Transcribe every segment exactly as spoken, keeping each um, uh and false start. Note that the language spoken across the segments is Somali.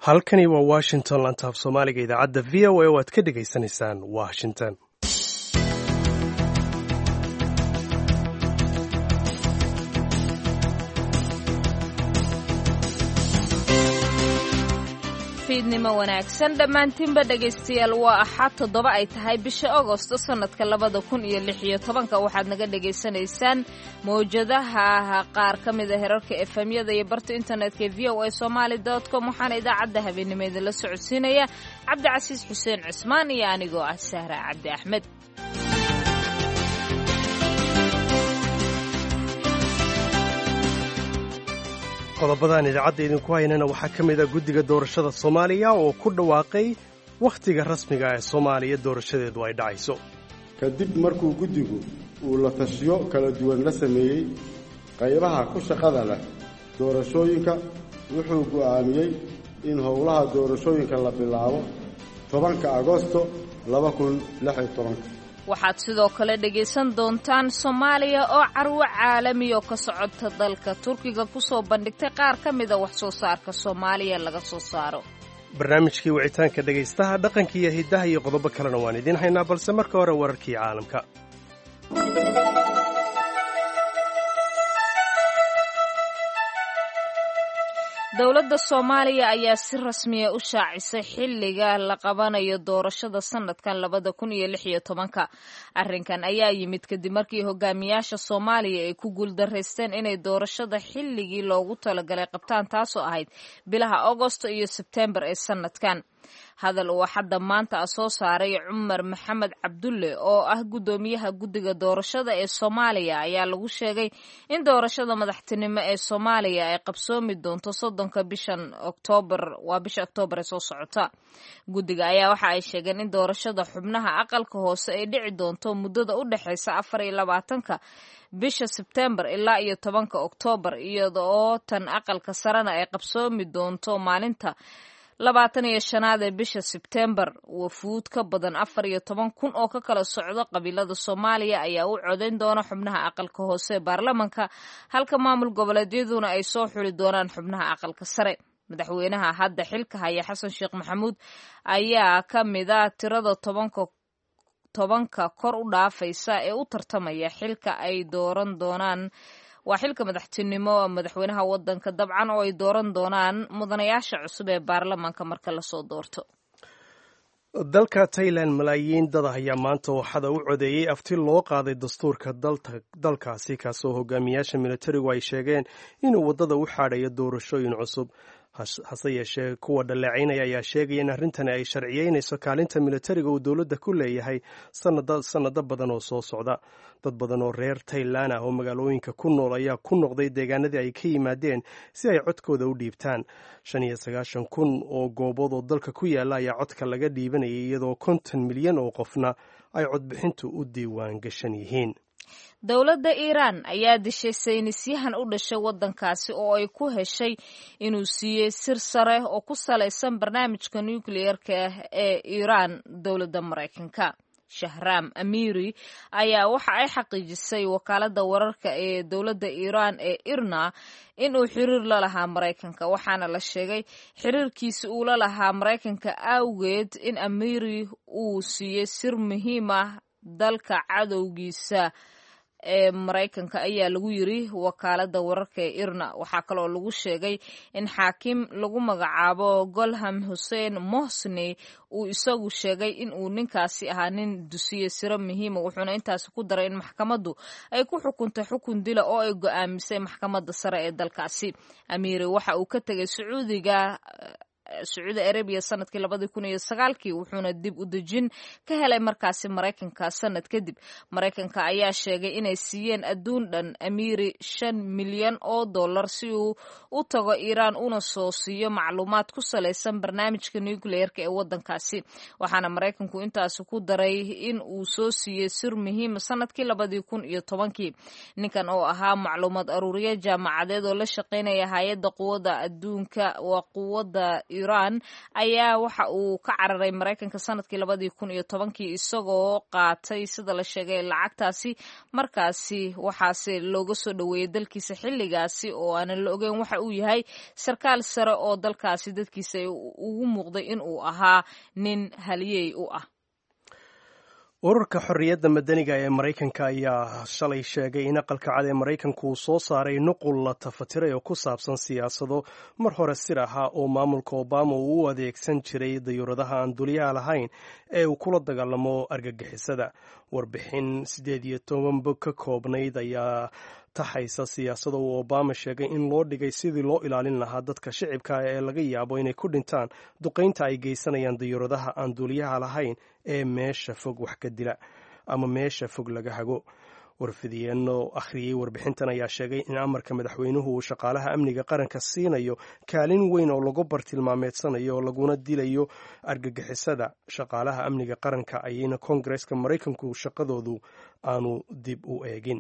halkani waa washington lantaaf soomaaliga idaacadda v o a oo aad ka dhegaysanaysaan washington. fiidnimo wanaagsan dhammaantiinba dhegaystayaal waa axad toddoba ay tahay bisha agosto sannadka labada kun iyo lix iyo tobanka waxaad naga dhegaysanaysaan mawjadaha qaar ka mida herarka efemyada iyo barta internetka v o a somaali dot com waxaana idaacadda habeenimo idinla socodsiinaya cabdicasiis xuseen cismaan iyo anigoo ah sahra cabdi axmed. qodobadan idaacadda idinku haynana waxaa ka mid a guddiga doorashada soomaaliya oo ku dhawaaqay wakhtiga rasmiga ee soomaaliya doorashadeedu ay dhacayso kadib markuu guddigu uu la tashiyo kala duwan la sameeyey qaybaha ku shaqada leh doorashooyinka wuxuu go'aamiyey in howlaha doorashooyinka la bilaabo tobanka agosto laba kun lix iyo tobanka. waxaad sidoo kale dhegaysan doontaan soomaaliya oo carwo caalami oo ka socota dalka turkiga ku soo bandhigtay qaar ka mida wax soo saarka soomaaliya laga soo saaro. barnaamijkii wicitaanka dhegaystaha dhaqanka iyo hiddaha iyo qodobo kalena waan idiin haynaa balse marka hore wararkii caalamka. dowladda soomaaliya ayaa si rasmiya u shaacisay xilliga la qabanayo doorashada sanadkan labada kun iyo lix iyo tobanka. arrinkan ayaa yimid kadib markii hogaamiyaasha soomaaliya ay ku guuldaraysteen inay doorashada xilligii loogu talagalay qabtaan taasoo ahayd bilaha agosto iyo sebtembar ee sanadkan. hadal uu xadda maanta a soo saaray cumar maxamed cabdulle oo ah guddoomiyaha guddiga doorashada ee soomaaliya ayaa lagu sheegay in doorashada madaxtinimo ee soomaaliya ay qabsoomi doonto soddonka bishan oktoobar waa bisha oktoobar ee soo socota. guddiga ayaa waxa ay sheegeen in doorashada xubnaha aqalka hoose ay dhici doonto muddada u dhexaysa afar iyo labaatanka bisha sebtembar ilaa iyo tobanka oktoobar iyadoo tan aqalka sarena ay qabsoomi doonto maalinta labaatan iyo shanaad ee bisha sebtembar. wafuud ka badan afar iyo toban kun oo ka kala socdo qabiilada soomaaliya ayaa u codayn doona xubnaha aqalka hoose ee baarlamanka halka maamul goboleedyaduna ay soo xuli doonaan xubnaha aqalka sare. madaxweynaha hadda xilka haya xasan sheekh maxamuud ayaa ka mida tirada tobanka tobanka kor u dhaafaysa ee u tartamaya xilka ay dooran doonaan waa xilka madaxtinimo madaxweynaha wadanka dabcan oo ay dooran doonaan mudanayaasha cusub ee baarlamaanka marka lasoo doorto. dalka tailan malaayiin dad ah ayaa maanta waxada u codeeyey afti loo qaaday dastuurka dalkaasi kaasoo hogaamiyaasha militarigu ay sheegeen inuu waddada u xaadhayo doorashooyin cusub. hase yeeshee kuwa dhaleecaynaya ayaa sheegaya in arrintani ay sharciyeynayso kaalinta militariga uu dowladda ku leeyahay sannado badan oo soo socda. dad badan oo reer tailan ah oo magaalooyinka ku nool ayaa ku noqday deegaanadii ay ka yimaadeen si ay codkooda u dhiibtaan. shan iyo sagaashan kun oo goobood oo dalka ku yaala ayaa codka laga dhiibanayay iyadoo konton milyan oo qofna ay codbixintu u diiwaan gashan yihiin. dowladda iiraan ayaa dishay saynisyahan u dhashay waddankaasi oo ay ku heshay inuu siiyey sir sare oo ku salaysan barnaamijka nukliyeerka ah ee iiraan dowladda maraykanka. shahraam amiiri ayaa waxa ay xaqiijisay wakaaladda wararka ee dowladda iiraan ee irna inuu xiriir la lahaa maraykanka waxaana la sheegay xiriirkiisi uu la lahaa maraykanka awgeed in amiiri uu siiyey sir muhiim ah dalka cadowgiisa ee maraykanka ayaa lagu yiri wakaaladda wararka ee irna. waxaa kaloo lagu sheegay in xaakim lagu magacaabo golham hussein mohsni uu isagu sheegay in uu ninkaasi ahaa nin dusiye siro muhiima wuxuuna intaasi ku daray in maxkamaddu ay ku xukuntay xukun dila oo ay go'aamisay maxkamadda sare ee dalkaasi. amiiri waxa uu ka tegay sacuudiga sacuudi arabiya sanadkii labadii kun iyo sagaalkii wuxuuna dib u dejin ka helay markaasi maraykanka sanad kadib. maraykanka ayaa sheegay inay siiyeen adduun dhan amiiri shan milyan oo dollar si uu u tago iiraan una soo siiyo macluumaad ku salaysan barnaamijka nucleerka ee waddankaasi waxaana maraykanku intaasi ku daray in uu soo siiyey sir muhiima sanadkii labadii kun iyo tobankii. ninkan oo ahaa macluumaad aruuriye jaamacadeed oo la shaqaynaya hay-adda quwadda adduunka waa quwadda iran ayaa waxa uu ka cararay maraykanka sanadkii labadii kun iyo tobankii isagoo qaatay sida la sheegay lacagtaasi markaasi waxaase looga soo dhoweeyey dalkiisa xilligaasi oo aanan la ogeyn waxa uu yahay sarkaal sare oo dalkaasi dadkiisa ugu muuqday in uu ahaa nin haliyey u ah. ururka xorriyadda madaniga ee maraykanka ayaa shalay sheegay in aqalka cad ee maraykanku uu soo saaray nuqul la tafatiray oo ku saabsan siyaasado mar hore sir ahaa oo maamulka obama uu u adeegsan jiray dayuuradaha aan duliyaha lahayn ee uu kula dagaalamo argagixisada. warbixin siddeed iyo toban bog ka koobnayd ayaa taxaysa siyaasada uu obama sheegay in loo dhigay sidii loo ilaalin lahaa dadka shicibka ee laga yaabo inay ku dhintaan duqaynta ay geysanayaan dayuuradaha aan duuliyaha lahayn ee meesha fog wax ka dila ama meesha fog laga hago. warfidyeeno akhriyey warbixintan ayaa sheegay in amarka madaxweynuhu uu shaqaalaha amniga qaranka siinayo kaalin weyn oo lagu bartilmaameedsanayo laguna dilayo argagixisada shaqaalaha amniga qaranka ayayna koongareeska maraykanku shaqadoodu aanu dib u eegin.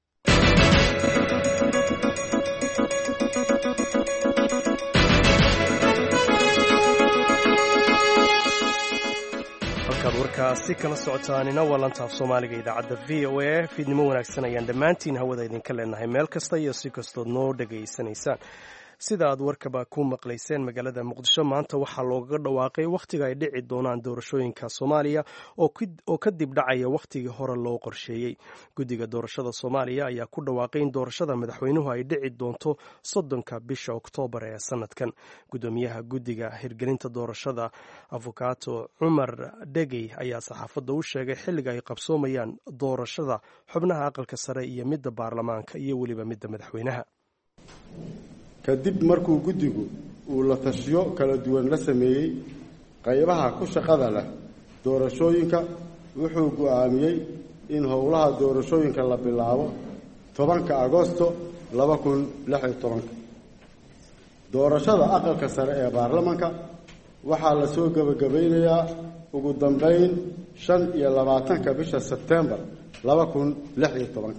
halkaad warkaasi kala socotaanina waa lantaaf soomaaliga idaacadda v o a fiidnimo wanaagsan ayaan dhammaantiin hawada idinka leenahay meel kasta iyo si kastood noo dhegaysanaysaan. sida aad warkaba ku maqlayseen magaalada muqdisho maanta waxaa loogaga dhawaaqay wakhtiga ay dhici doonaan doorashooyinka soomaaliya oo kadib dhacaya wakhtigii hore loo qorsheeyey. guddiga doorashada soomaaliya ayaa ku dhawaaqay in doorashada madaxweynuhu ay dhici doonto soddonka bisha oktoobar ee sanadkan. guddoomiyaha guddiga hirgelinta doorashada afukaato cumar dhegey ayaa saxaafadda u sheegay xilliga ay qabsoomayaan doorashada xubnaha aqalka sare iyo midda baarlamaanka iyo weliba midda madaxweynaha. kadib markuu guddigu uu la tashiyo kala duwan la sameeyey qaybaha ku shaqada leh doorashooyinka wuxuu go'aamiyey in howlaha doorashooyinka la bilaabo tobanka agosto laba kun lix iyo tobanka. doorashada aqalka sare ee baarlamaanka waxaa la soo gebagabaynayaa ugu dambayn shan iyo labaatanka bisha sebtembar laba kun lix iyo tobanka.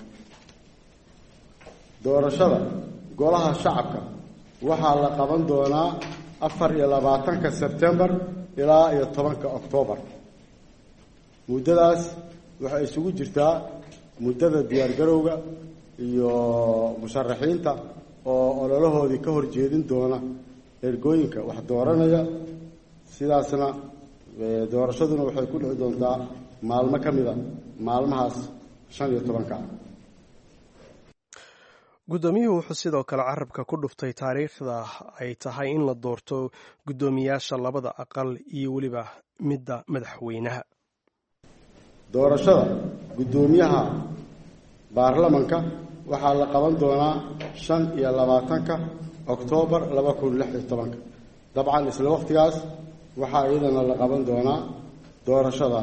doorashada golaha shacabka waxaa la qaban doonaa afar iyo labaatanka sebtembar ilaa iyo tobanka oktoobar. muddadaas waxay isugu jirtaa muddada diyaargarowga iyo musharaxiinta oo ololahoodii ka horjeedin doona ergooyinka wax dooranaya. sidaasna doorashaduna waxay ku dhici doontaa maalmo ka mida maalmahaas shan iyo tobanka. guddoomiyuhu wuxuu sidoo kale carabka ku dhuftay taariikhda ay tahay in la doorto guddoomiyaasha labada aqal iyo weliba midda madaxweynaha. doorashada guddoomiyaha baarlamanka waxaa la qaban doonaa shan iyo labaatanka oktoobar laba kun lix iyo tobanka. dabcan isla waqtigaas waxaa iyadana la qaban doonaa doorashada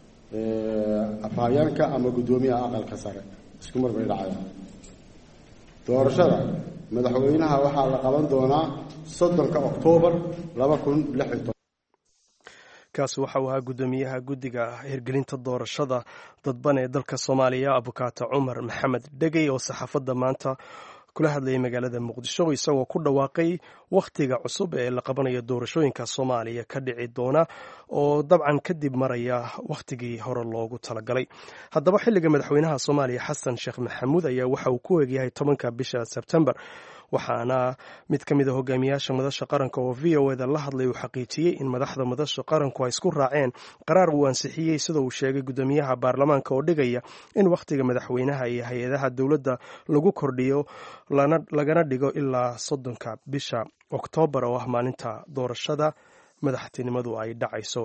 afhayeenka ama guddoomiyaha aqalka sare isku mar bay dhacayaan. doorashada madaxweynaha waxaa la qaban doonaa soddonka oktoobar laba kun lix iyo toban. kaasi waxa uu ahaa guddoomiyaha guddiga hirgelinta doorashada dadban ee dalka soomaaliya abukaato cumar maxamed dhegey oo saxaafadda maanta kula hadlayay magaalada muqdisho isagoo ku dhawaaqay wakhtiga cusub ee la qabanayo doorashooyinka soomaaliya ka dhici doona oo dabcan kadib maraya wakhtigii hore loogu talagalay. haddaba xilliga madaxweynaha soomaaliya xasan sheekh maxamuud ayaa waxa uu ku egyahay tobanka bisha sebtembar waxaana mid ka mid a hogaamiyaasha madasha qaranka oo v o eda la hadlay uu xaqiijiyey in madaxda madasha qaranku ay isku raaceen qaraar uu ansixiyey sida uu sheegay guddoomiyaha baarlamaanka oo dhigaya in wakhtiga madaxweynaha iyo hay-adaha dowladda lagu kordhiyo lagana dhigo ilaa soddonka bisha oktoobar oo ah maalinta doorashada madaxtinimadu ay dhacayso.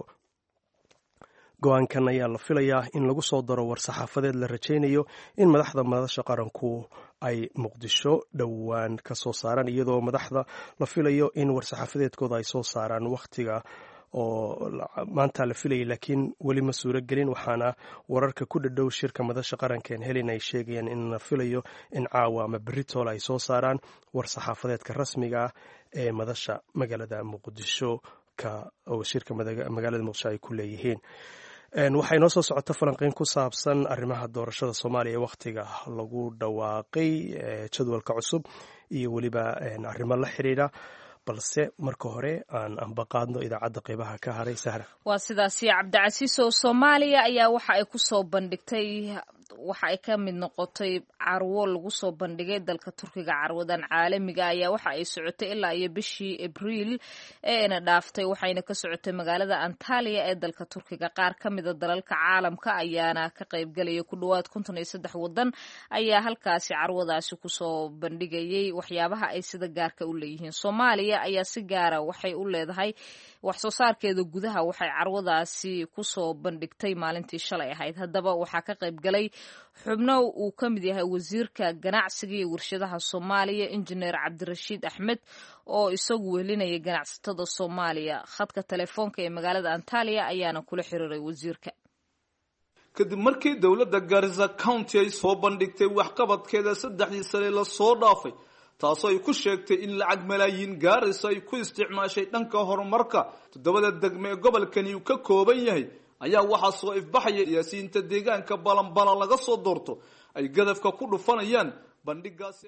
go-aankan ayaa la filayaa in lagu soo daro war-saxaafadeed la rajaynayo in madaxda madasha qaranku ay muqdisho dhowaan ka soo saaraan iyadoo madaxda la filayo in war-saxaafadeedkooda ay soo saaraan wakhtiga oo maanta la filayay laakiin weli ma suuro gelin. waxaana wararka ku dhadhow shirka madasha qaranken helin ay sheegayaan in la filayo in caawa ama beritool ay soo saaraan war-saxaafadeedka rasmiga ah ee madasha magaalada muqdisho oo shirka magaalada muqdisho ay ku leeyihiin. waxay noo soo socota falanqeyn ku saabsan arrimaha doorashada soomaaliya wakhtiga lagu dhawaaqay jadwalka cusub iyo weliba arrimo la xidhiidha balse marka hore aan ambaqaadno idaacadda qeybaha ka haray. Sahra, waa sidaasi. Cabdicasiis oo Soomaaliya ayaa waxa ay ku soo bandhigtay waxa ay ka mid noqotay carwo lagu soo bandhigay dalka Turkiga. Carwadan caalamiga ayaa waxa ay socotay ilaa iyo bishii Abriil ee ina dhaaftay, waxayna ka socotay magaalada Antalya ee dalka Turkiga. Qaar ka mid ah dalalka caalamka ayaana ka qayb galaya. Ku dhawaad konton iyo saddex wadan ayaa halkaasi carwadaasi ku soo bandhigayay waxyaabaha ay sida gaarka u leeyihiin. Soomaaliya ayaa si gaara waxay u leedahay wax soo saarkeeda gudaha. Waxay carwadaasi ku soo bandhigtay maalintii shalay ahayd. Haddaba waxaa ka qayb galay xubno uu ka mid yahay wasiirka ganacsiga iyo warshadaha Soomaaliya injineer Cabdirashiid Axmed oo isagu welinaya ganacsatada Soomaaliya. Khadka telefoonka ee magaalada Antalya ayaana kula xiriiray wasiirka. kadib markii dowladda Garissa County ay soo bandhigtay waxqabadkeeda saddexdii sane la soo dhaafay, taasoo ay ku sheegtay in lacag malaayiin Garissa ay ku isticmaashay dhanka horumarka toddobada degme ee gobolkani uu ka kooban yahay, ayaa waxaa soo ifbaxaya siyaasiyiinta deegaanka balanbalan laga soo doorto ay gadafka ku dhufanayaan bandhigaasi.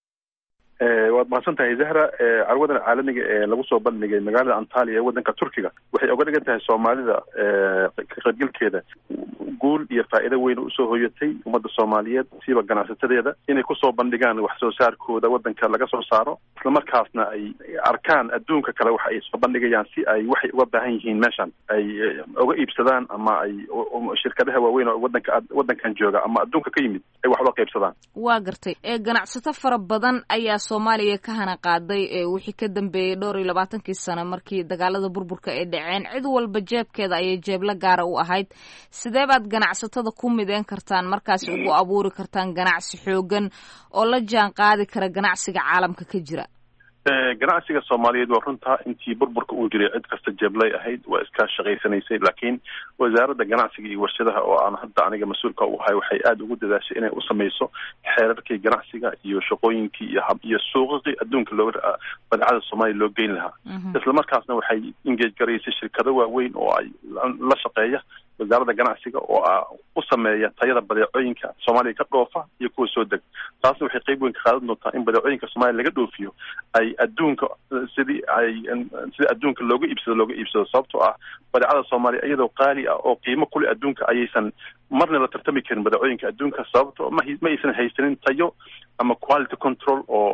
waad mahadsantahay Zahra. carwadan caalamiga ee lagu soo bandhigay magaalada Antalya ee wadanka Turkiga waxay uga dhigan tahay Soomaalida ka qaybgalkeeda guul iyo faa'iido weyn u soo hoyatay ummadda Soomaaliyeed siiba ganacsatadeeda inay ku soo bandhigaan wax soo saarkooda wadanka laga soo saaro, isla markaasna ay arkaan adduunka kale waxa ay soo bandhigayaan si ay waxay uga baahan yihiin meeshan ay uga iibsadaan ama ay shirkadaha waaweyn oo wadanka wadankan jooga ama adduunka ka yimid ay wax uga qaybsadaan. waa gartay. ee ganacsato fara badan ayaa Soomaaliya ka hana qaaday ee wixii ka dambeeyay dhowr iyo labaatankii sano markii dagaalada burburka ay dhaceen. Cid walba jeebkeeda ayay jeeb la gaar u ahayd. Sidee baad ganacsatada ku mideen kartaan markaas ugu abuuri kartaan ganacsi xoogan oo la jaan qaadi kara ganacsiga caalamka ka jira? ganacsiga Soomaaliyeed waa runta intii burburka uu jiray cid kasta jeeblay ahayd, waa iska shaqaysanaysay, laakiin wasaaradda ganacsiga iyo warshadaha oo aan hadda aniga mas'uulka u ahay waxay aad ugu dadaashay inay u samayso xeerarkii ganacsiga iyo shaqooyinkii iyo iyo suuqii adduunka looga badcada Soomaaliya loo geyn lahaa. isla markaasna waxay engage gareysay shirkado waaweyn oo ay la shaqeeya wasaaradda ganacsiga oo u sameeya tayada badeecooyinka Soomaaliya ka dhoofa iyo kuwa soo deg. taasna waxay qayb weyn ka qaadan doontaa in badeecooyinka Soomaaliya laga dhoofiyo ay adduunka sidii ay sidii adduunka looga iibsado looga iibsado sababtoo ah badeecada Soomaaliya iyadoo qaali ah oo qiimo kule adduunka ayaysan marna la tartami karin badeecooyinka adduunka sababtoo ma ma aysan haysanin tayo ama quality control oo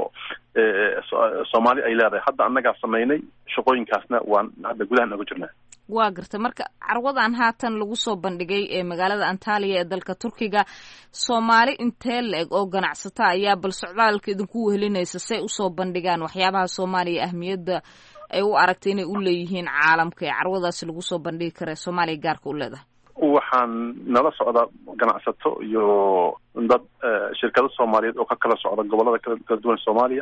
Soomaali ay leedahay. hadda annaga sameynay shaqooyinkaasna waan hadda gudaha uga jirnaa. waa gartay. marka carwadan haatan lagu soo bandhigay ee magaalada Antalya ee dalka Turkiga, Soomaali intee leeg oo ganacsato ayaa bal socdaalka idinku wehelinaysa say u soo bandhigaan waxyaabaha Soomaaliya ahmiyadda ay u aragtay inay u leeyihiin caalamka ee carwadaasi lagu soo bandhigi kara Soomaaliya gaarka u leedahay? waxaan nala socda ganacsato iyo dad shirkado Soomaaliyeed oo ka kala socda gobolada kala duwan Soomaaliya.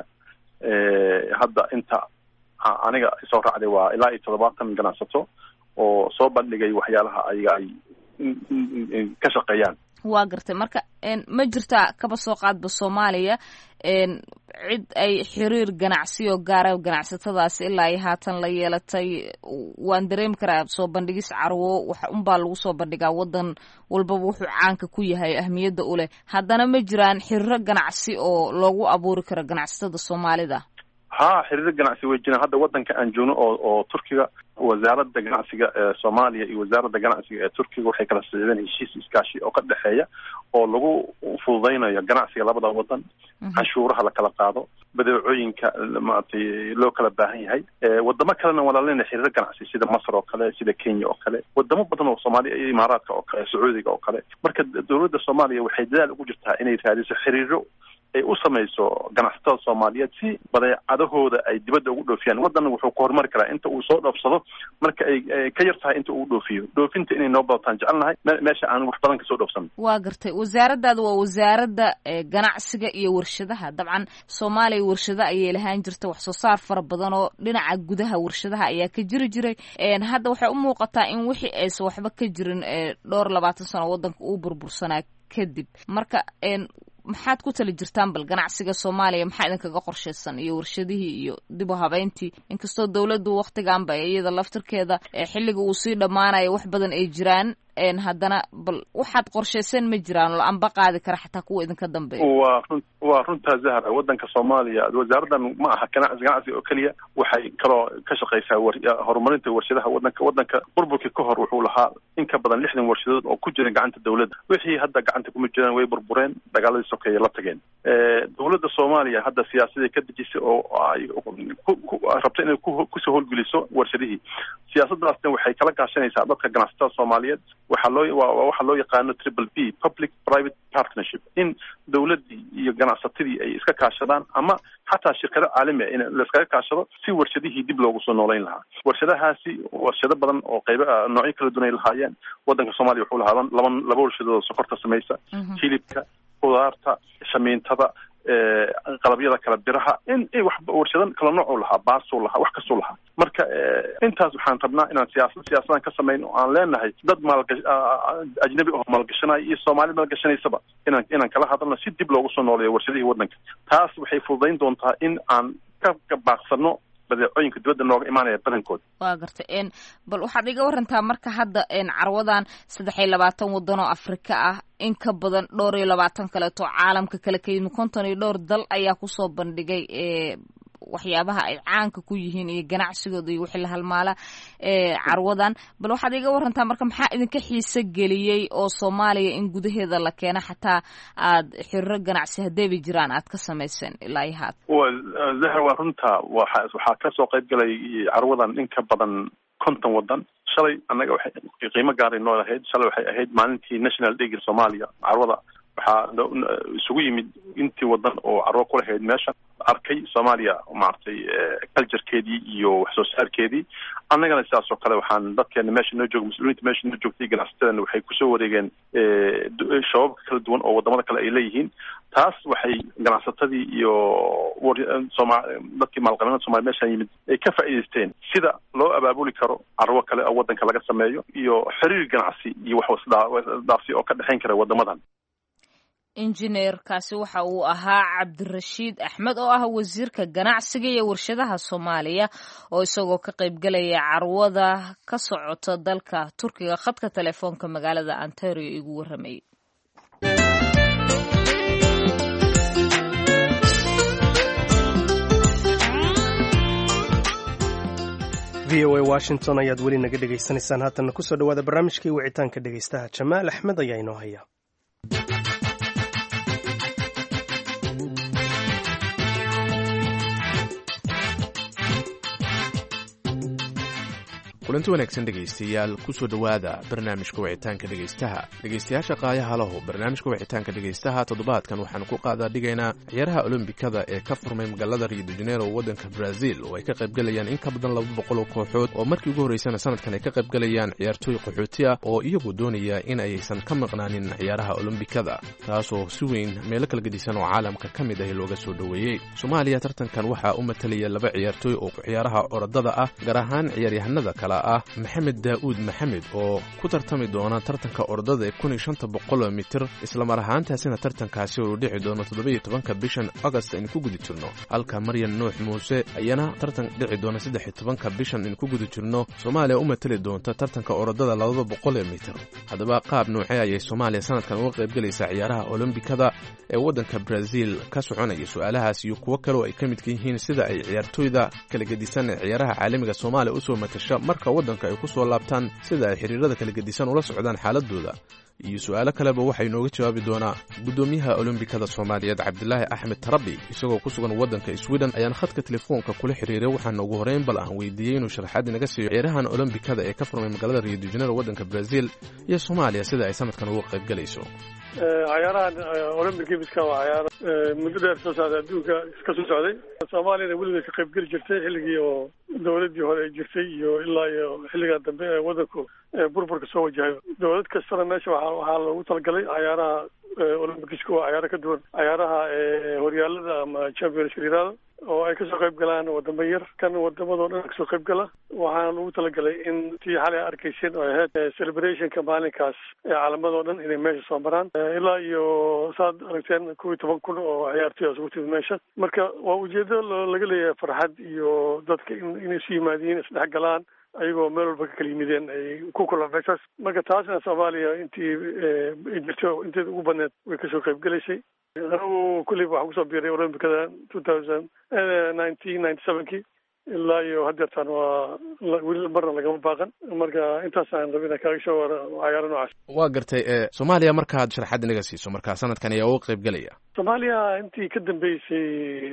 hadda inta aniga soo raacday waa ilaa iyo toddobaatan ganacsato oo soo bandhigay waxyaalaha ayaga ay ka shaqeeyaan. waa gartay. marka ma jirtaa kaba soo qaadba Soomaaliya cid ay xiriir ganacsi oo gaara ganacsatadaasi ilaa ay haatan la yeelatay? waan dareemi karaa soo bandhigis carwo wax unbaa lagu soo bandhigaa wadan walbaba wuxuu caanka ku yahay ahmiyadda u leh. haddana ma jiraan xiriiro ganacsi oo loogu abuuri karo ganacsatada Soomaalida? ha xiriir ganacsi way jiraan. hadda wadanka aan joogno oo oo Turkiga wasaaradda ganacsiga ee Soomaaliya iyo wasaaradda ganacsiga ee Turkiga waxay kala saxiixdeen heshiis iskaashi oo ka dhaxeeya oo lagu fududeynayo ganacsiga labada wadan, cashuuraha la kala qaado, badeecooyinka maartay loo kala baahan yahay. wadamo kalena walaalina xiriir ganacsi sida Masar oo kale, sida Kenya oo kale, wadamo badan oo Soomaaliya iyo Imaaraadka oo kale, Sacuudiga oo kale. marka dowladda Soomaaliya waxay dadaal ugu jirtaa inay raadiso xiriiro ay u samayso ganacsatada Soomaaliyeed si badeecadahooda ay dibadda ugu dhoofiyaan. wadanna wuxuu ku horumari karaa inta uu soo dhoofsado marka ay ka yar tahay inta uu dhoofiyo. dhoofinta inay noo badataan jecelnahay meesha aan wax badan ka soo dhoofsan. waa gartay. wasaaraddaada waa wasaaradda ganacsiga iyo warshadaha. dabcan Soomaaliya warshado ayay lahaan jirta, wax soo saar fara badan oo dhinaca gudaha warshadaha ayaa ka jiri jiray. hadda waxay u muuqataa in wixii aysan waxba ka jirin dhowr labaatan sano wadanka uu burbursanaa kadib. marka maxaad ku tali jirtaan bal ganacsiga Soomaaliya maxaa idinkaga qorshaysan iyo warshadihii iyo dib u habeyntii? inkastoo dawladdu waqtiganba iyada laftirkeeda xilliga uu sii dhamaanayo wax badan ay jiraan, een haddana bal waxaad qorshaysan ma jiraan oo anba qaadi kara xataa kuwa idinka dambeeya waa run waa runtaa zahra waddanka soomaaliya wasaaraddan ma aha ganacsi ganacsi oo keliya waxay kaloo ka shaqaysaa horumarinta warshadaha waddanka waddanka burburkii ka hor wuxuu lahaa in ka badan lixdan warshadood oo ku jira gacanta dawladda wixii hadda gacanta kuma jiraan way burbureen dagaaladii sokeeye la tageen dawladda soomaaliya hadda siyaasadii ka dejisay oo ay rabta inay kusoo howlgeliso warshadihii siyaasadaasna waxay kala kaashanaysaa dadka ganacsatada soomaaliyeed waxaa loo waxaa loo yaqaano triple b public private partnership in dawladdii iyo ganacsatadii ay iska kaashadaan ama xataa shirkado caalami ah in laiskaga kaashado si warshadihii dib loogu soo noolayn lahaa warshadahaasi warshado badan oo qaybo noocyo kala duwan ay lahaayeen waddanka soomaaliya wuxuu lahaa laba laba warshadood oo sokorta samaysa hilibka khudaarta shamiintada qalabyada kala biraha in wax warshadan kala nooc u lahaa baasuu lahaa wax kastuu lahaa marka intaas waxaan rabnaa inaan siyaasad siyaasadan ka samayn oo aan leenahay dad maalgash ajnabi oo maalgashanaya iyo soomaali maalgashanaysaba inaan inaan kala hadalno si dib loogu soo nooleeyo warshadihii waddanka taas waxay fududayn doontaa in aan ka baaqsano badeecooyinka dibadda nooga imaanaya badankood waa gartay n bal waxaad iga warantaa marka hadda n carwadan saddex iyo labaatan waddan oo afrika ah in ka badan dhowr iyo labaatan kaleeto caalamka kale ka yimid konton iyo dhowr dal ayaa kusoo bandhigay e waxyaabaha ay caanka ku yihiin iyo ganacsigooda iyo wixii la halmaala e carwadan bal waxaad iga warantaa marka maxaa idinka xiise geliyey oo soomaaliya in gudaheeda la keeno xataa aad xiriiro ganacsi hadeeba jiraan aad ka samayseen ilaa iyo haad zahra waa runta waxa waxaa kasoo qayb galay carwadan in ka badan konton waddan shalay annaga waxay qiimo gaaray noo lahayd shalay waxay ahayd maalintii national day soomaaliya carwada waxaa isugu yimid intii waddan oo carwo ku lahayd meesha arkay soomaaliya maaragtay culturekeedii iyo wax soo saarkeedii annagana sidaas oo kale waxaan dadkeena meesha noo jooga mas-uuliyiinta meesha noo joogtay ganacsatadana waxay kusoo wareegeen shababka kala duwan oo wadamada kale ay leeyihiin taas waxay ganacsatadii iyo soma dadkii maalqabeennada somalia meeshaan yimid ay ka faa'iidaysteen sida loo abaabuli karo carwo kale oo waddanka laga sameeyo iyo xiriir ganacsi iyo wax wasdaafsi oo ka dhexayn kara waddamadan injineerkaasi waxa uu ahaa cabdirashiid axmed oo ah wasiirka ganacsiga iyo warshadaha soomaaliya oo isagoo ka qaybgalaya carwada ka socota dalka turkiga khadka telefoonka magaalada ontario igu warramayay v o a washington ayaad weli naga dhegaysanaysaan haatanna kusoo dhawaada barnaamijkii wicitaanka dhegaystaha jamaal axmed ayaa inoo haya kulanti wanaagsan dhegaystayaal kusoo dhowaada barnaamijka wicitaanka dhegaystaha dhegaystayaasha qaayaha lahu barnaamijka wicitaanka dhegaystaha toddobaadkan waxaanu ku qaadaa dhigaynaa ciyaaraha olombikada ee ka furmay magaalada rio de janeiro waddanka brazil oo ay ka qaybgalayaan in ka badan laba boqol oo kooxood oo markii ugu horraysana sanadkan ay ka qaybgalayaan ciyaartooy qaxooti ah oo iyagu doonaya in aysan ka maqnaanin ciyaaraha olombikada taasoo si weyn meelo kala gedisan oo caalamka ka mid ah looga soo dhoweeyey soomaaliya tartankan waxaa u matalaya laba ciyaartooy oo ciyaaraha orodada ah gaar ahaan ciyaaryahanada kale ah maxamed daa'uud maxamed oo ku tartami doona tartanka ordada ee kun iyo shanta boqol mitir islamar ahaantaasina tartankaasi uu dhici doono toddoba-iyo tobanka bishan agost aynu ku guda jirno halka maryan nuux muuse ayana tartan dhici doona saddex iyo tobanka bishan aynu ku guda jirno soomaaliya u matali doonta tartanka orodada labada boqol ee mitir haddaba qaab noocee ayay soomaaliya sanadkan uga qaybgalaysaa ciyaaraha olombikada ee waddanka brazil ka soconaya su-aalahaas iyo kuwo kale oo ay ka midka yihiin sida ay ciyaartooyda kala gedisan ee ciyaaraha caalamiga soomaaliya usoo matasha marka waddanka ay ku soo laabtaan sida ay xiriirada kala gedisan ula socdaan xaaladooda iyo su-aalo kaleba waxay inooga jawaabi doonaa guddoomiyaha olombikada soomaaliyeed cabdilaahi axmed tarabi isagoo ku sugan waddanka sweden ayaan khadka telefoonka kula xiriiray waxaana ugu horreyn bal aan weydiiyey inuu sharaxaad inaga siiyo ciyaarahan olombikada ee ka furmay magaalada rio de janeiro waddanka brazil iyo soomaaliya sida ay sanadkan uga qaybgalayso cayaarahan olympic gameska waa cayaaro muddo dheer soo socday adduunka ka soo socday soomaaliyana weliba ka qaybgeli jirtay xilligii oo dawladdii hore ay jirtay iyo ilaa iyo xilligan dambe ee waddanku burburka soo wajahay dawlad kastana meesha waa waxaa loogu talagalay cayaaraha olympicsku waa cayaaro ka duwan cayaaraha horyaalada ama championska yiraahdo oo ay kasoo qayb galaan wadamo yar kan wadamadoo dhan kasoo qayb gala waxaana lagu talagalay in tii xalay a arkayseen oo ahayd celebrationka maalinkaas ee calamadoo dhan inay meesha soo maraan ilaa iyo saad aragteen kow iyo toban kun oo ciyaartoy isugu timid meesha marka waa ujeedo laga leeyahay farxad iyo dadka inay isu yimaadiin isdhex galaan ayagoo meel walba ka kala yimideen ay ku kulan meeshaas marka taasna soomaaliya intii jirto inteeda ugu badneed way kasoo qayb gelaysay anigu kulley waxaan kusoo biiray olombikada two thousand nineteen ninety sevenkii ilaa iyo haddeertaan waa weli marna lagama baaqan marka intaasaan rabina kaaga soo wara cayaaro noocaas waa gartay soomaaliya markaad sharaxaad inaga siiso marka sanadkan ayaa uga qayb gelaya soomaaliya intii ka dambeysay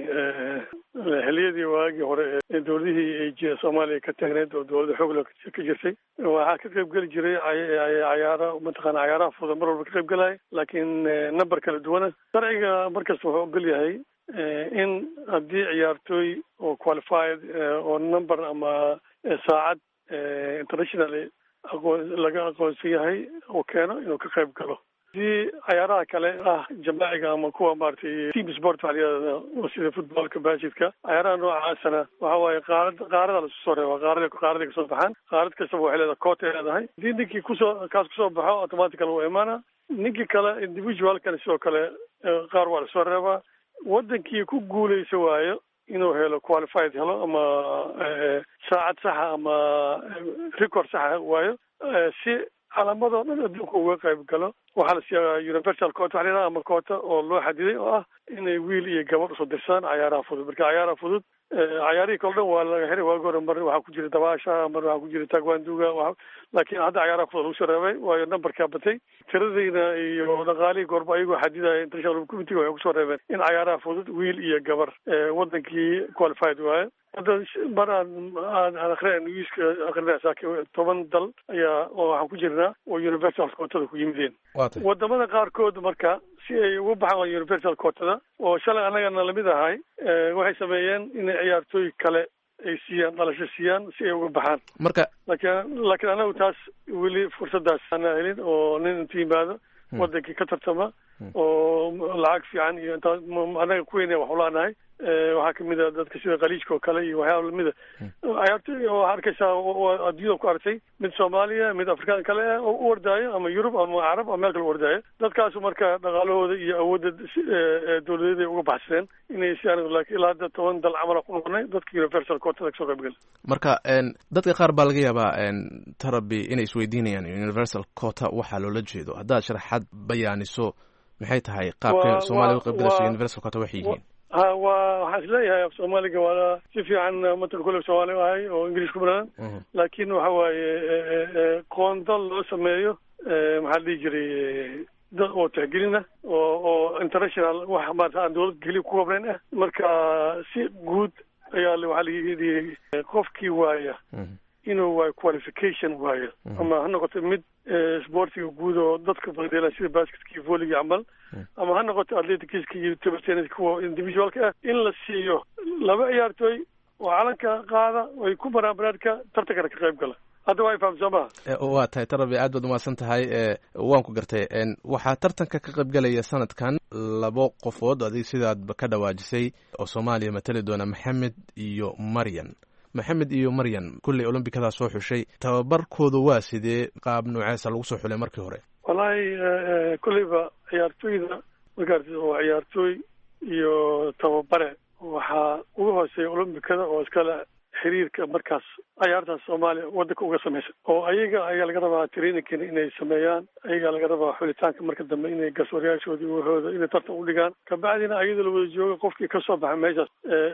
xiliyadii waagii hore ee dowladihii ay soomaaliya ka taagneed oo dowladda xoogla ka jirtay waxaa ka qayb geli jiray cayaara mataqaana cayaaraha fuda mar walba ka qayb gelaya laakiin number kala duwana sharciga markasta wuxuu ogol yahay in haddii ciyaartooy oo qualified oo number ama saacad international aqoon laga aqoonsan yahay oo keeno inuu ka qayb galo hadii cayaaraha kale ah jamaaciga ama kuwa maaragtay team sport waxa layihahda oo sida footballka basketка cayaaraha noocaasana waxa waaye qaarad qaarada lasu soo reeba qaarada qaaraday kasoo baxaan qaarad kastaba waxay leedahay coot ay leedahay hadii ninkii kusoo kaas kusoo baxo automatically wuu imaana ninkii kale individualkana sidoo kale qaar waa lasoo reebaa wadankii ku guuleysa waayo inuu helo qualified helo ama saacad saxa ama record saxa waayo si calaamadoo dhan adduunka uga qayb galo waxaa la siiyaa universal coota waxa la yidhaha ama coota oo loo xadiday oo ah inay wiil iyo gabadh usoo dirsaan cayaaraha fudud marka cayaaraha fudud cayaarihii kale dhan waa laga xiray waagi hore mar waxaa ku jira dabaasha mar waxaa ku jira taekwondo laakiin hadda cayaaraha fudud lagu soo reebay waayo numberkaa batay tiradayna iyo dhaqaalihii goorba ayagoo xadidaya international committee waxay kusoo reebeen in cayaaraha fudud wiil iyo gabar wadankii qualified waayo hadda mar aan aan aan akhriya newska akhrinaysaa toban dal ayaa oo waxaan ku jirnaa oo universal quotada ku yimideen wadamada qaarkood marka si ay ugu baxaan universal quotada oo shalay annagana lamid ahay waxay sameeyeen inay ciyaartooy kale ay siiyaan dhalasho siiyaan si ay uga baxaan marka laakiin laakiin anagu taas weli fursadaas ana helin oo nin inta yimaado wadankii ka tartama oo lacag fiican iyo intaa anaga kuweyne wax ulaanahay waxaa kamid a dadka sida khaliijka oo kale iyo waxyaaba lamida ciyaartooy oo waxaa arkaysaa adduunyada ku artay mid soomaaliya mid afrikaan kale ah oo u ordaayo ama yurub ama carab ama meel kale u ordaayo dadkaasu marka dhaqaalahooda iyo awoodda dowladeeda ay uga baxsadeen inay si anigu laakiin ilaa hadda toban dal camala ku noqonay dadka universal quotada kasoo qayb gala marka dadka qaar baa laga yaabaa tarabi inay isweydiinayaan universal quota waxaa loola jeedo haddaad sharaxaad bayaaniso maxay tahay qaabka soomaaliya u qayb galayso universal quota waxay yihiin ha waa waxaan isleeyahay af soomaaliga waa si fiican matalka kule soomaali ahay oo ingiliis ku baran laakiin waxa waaye qoonda loo sameeyo maxaa la dhihi jiray dad oo tixgelina oo oo international wax maarata aan dowlad keliya ku koobnayn ah marka si guud ayaa waxaa la yidhi qofkii waaya inuu waayo qualification waayo ama ha noqoto mid sportiga guud oo dadka badeela sida basketka iyo volleyga camal ama ha noqoto athletics iyo table tennis kuwa individualka ah in la siiyo laba ciyaartooy oo calanka qaada ay ku maraan banaadka tartankana ka qayb gala hadda waa ifaham soomaa waa tahay tarabi aad baad umahadsan tahay waan ku gartay waxaa tartanka ka qayb galaya sanadkan labo qofood adig sidaad ka dhawaajisay oo soomaaliya matali doona maxamed iyo maryan maxamed iyo maryan kulley olombikadaa soo xushay tababarkooda waa sidee qaab nooceesa lagu soo xulay markii hore wallahi kulleyba ciyaartooyda markaas oo ciyaartooy iyo tababare waxaa uga hooseeya olombikada oo iskale xiriirka markaas ciyaartaas soomaaliya wadanka uga samaysan oo ayaga ayaa laga rabaa traininkan inay sameeyaan ayagaa laga rabaa xulitaanka marka dambe inay garsoorayaashoodii wahooda inay tartan udhigaan kabacdina ayadoo la wada joogo qofkii kasoo baxa meeshaas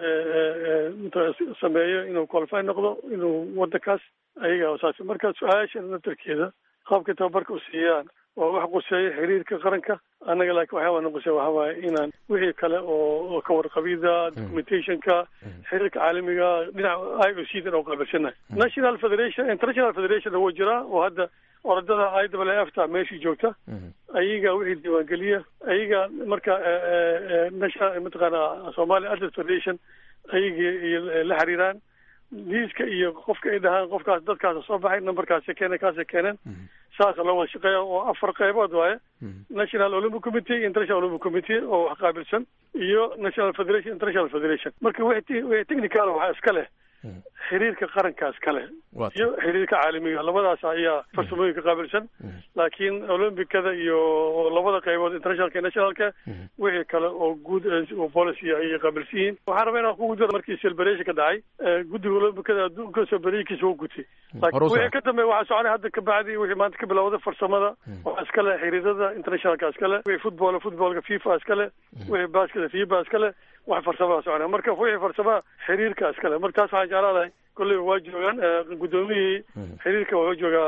sameeyo inuu qualify noqdo inuu wadankaas ayaga saas marka su-aasha naftarkeeda qaabkay tababarka u siiyaan oo wax quseeya xiriirka qaranka annaga laakiin waxyaaba na quseeya waxa waaye inaan wixii kale oo ka warqabida documentationka xiriirka caalamiga dhinaca i o c dan oo qaabilsanahay national federation international federation wuu jiraa oo hadda orodada i w f ta meeshii joogta ayaga wixii diiwaangeliya ayaga marka national mataqaana Somali Athletics Federation ayaga la xiriiraan liiska iyo qofka ay dhahaan qofkaas dadkaas soo baxay numberkaasi keenay kaasi keeneen saas loo wada shaqeeyo oo afar qaybood waaye National Olympic Committee, International Olympic Committee oo wax qaabilsan iyo National Federation, International Federation marka wixii wixii technical waxa iska leh xiriirka qarankaas kale iyo xiriirka caalamiga labadaas ayaa farsamooyinka qaabilsan laakiin olombikada iyo labada qaybood internationalka nationalka wixii kale oo guud oo policy ay qaabilsan yihiin waxaan rabaa inaan ku gudbo markii celebration ka dhacay guddiga olombikada adduunka celebration soo gutay laakiin wixii ka dambeeyay waxa soconay hadda ka bacdi wixii maanta ka bilowday farsamada waxa iskale xiriirada internationalka iskale wixii football footballka FIFA iskale wixii basketball FIFA iskale wax farsamo soconay marka wixii farsamo xiriirka iskale marka taas waxaan jeclahay كله واجهان قدومي حريرك واجهة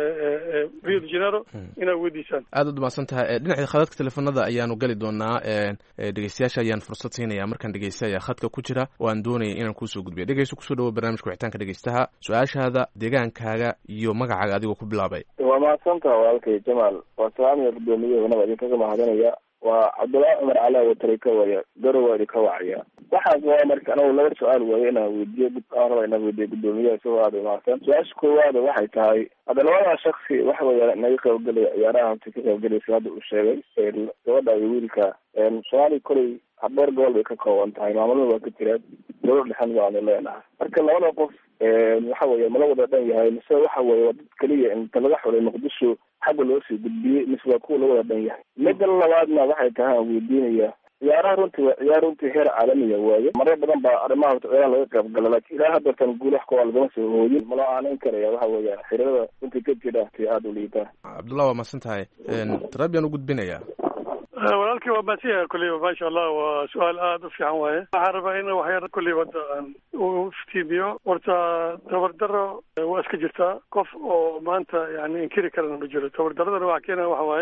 ريو دي جانيرو إنا وديسان. هذا دم أصلاً دين خدت تلفوننا أيام وقالي دونا دقيسياش أيام فرصتين يا مركن دقيسيا خدك كوتشرا وأندوني إنا كوسو قد بيه دقيسو كوسو دو برنامج كويتان كدقيستها سؤالش هذا دقان كاغا يو مقع عادي وكبلا باي. وما أصلاً والكي جمال وسلام يا قدومي ونبغى ذيك ما هذا يا وعبد الله عمر على وتريكا ويا دروا ذيكا وعيا. waxaas waa marka anagu laba su-aal waaye inaan weydiiyo aan inaan weydiiyo guddoomiyaha soo aada maartan su-aasha koowaada waxay tahay hadda labada shaksi waxa weeya naga qaybgelaya ciyaaraha inta ka qaybgelaysa hadda uu sheegay gabadha iyo wiilka soomaaliya koley habeer gobol bay ka kooban tahay maamulada waa ka jiraan dowlad dhexan baanu leenahay marka labada qof waxa weeya mala wada dhan yahay mise waxa weeye waa dad keliya inta laga xulay muqdisho xagga loo sii gudbiyey mise waa kuwa la wada dhan yahay midda labaadna waxay tahay aan weydiinaya ciyaaraha runtii waa ciyaar runtii heer caalamiya waaye marar badan baa arrimaha horta ciyaaraha laga qayb gala laakiin ilaa haddeertan guulaha kuwa lagama soo hooyin malo aanan karaya waxa weeyaan xiriirada runtii ka jira tii aada u liitaa cabdullah waa mahadsan tahay tarabiyan u gudbinayaa walaalkii waa maasiya kulliba maasha allah waa su-aal aada u fiican waaye waxaan rabaa in waxyar kulliba aan u iftiimiyo horta tabardaro waa iska jirtaa qof oo maanta yani inkiri karana ma jiro tabardaradana waxa keena waxa waaye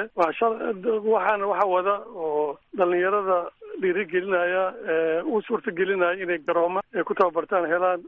waxaana waxa wada oo dhalinyarada dhiirigelinaya u suurtagelinaya inay garooma ay ku tababartaan helaan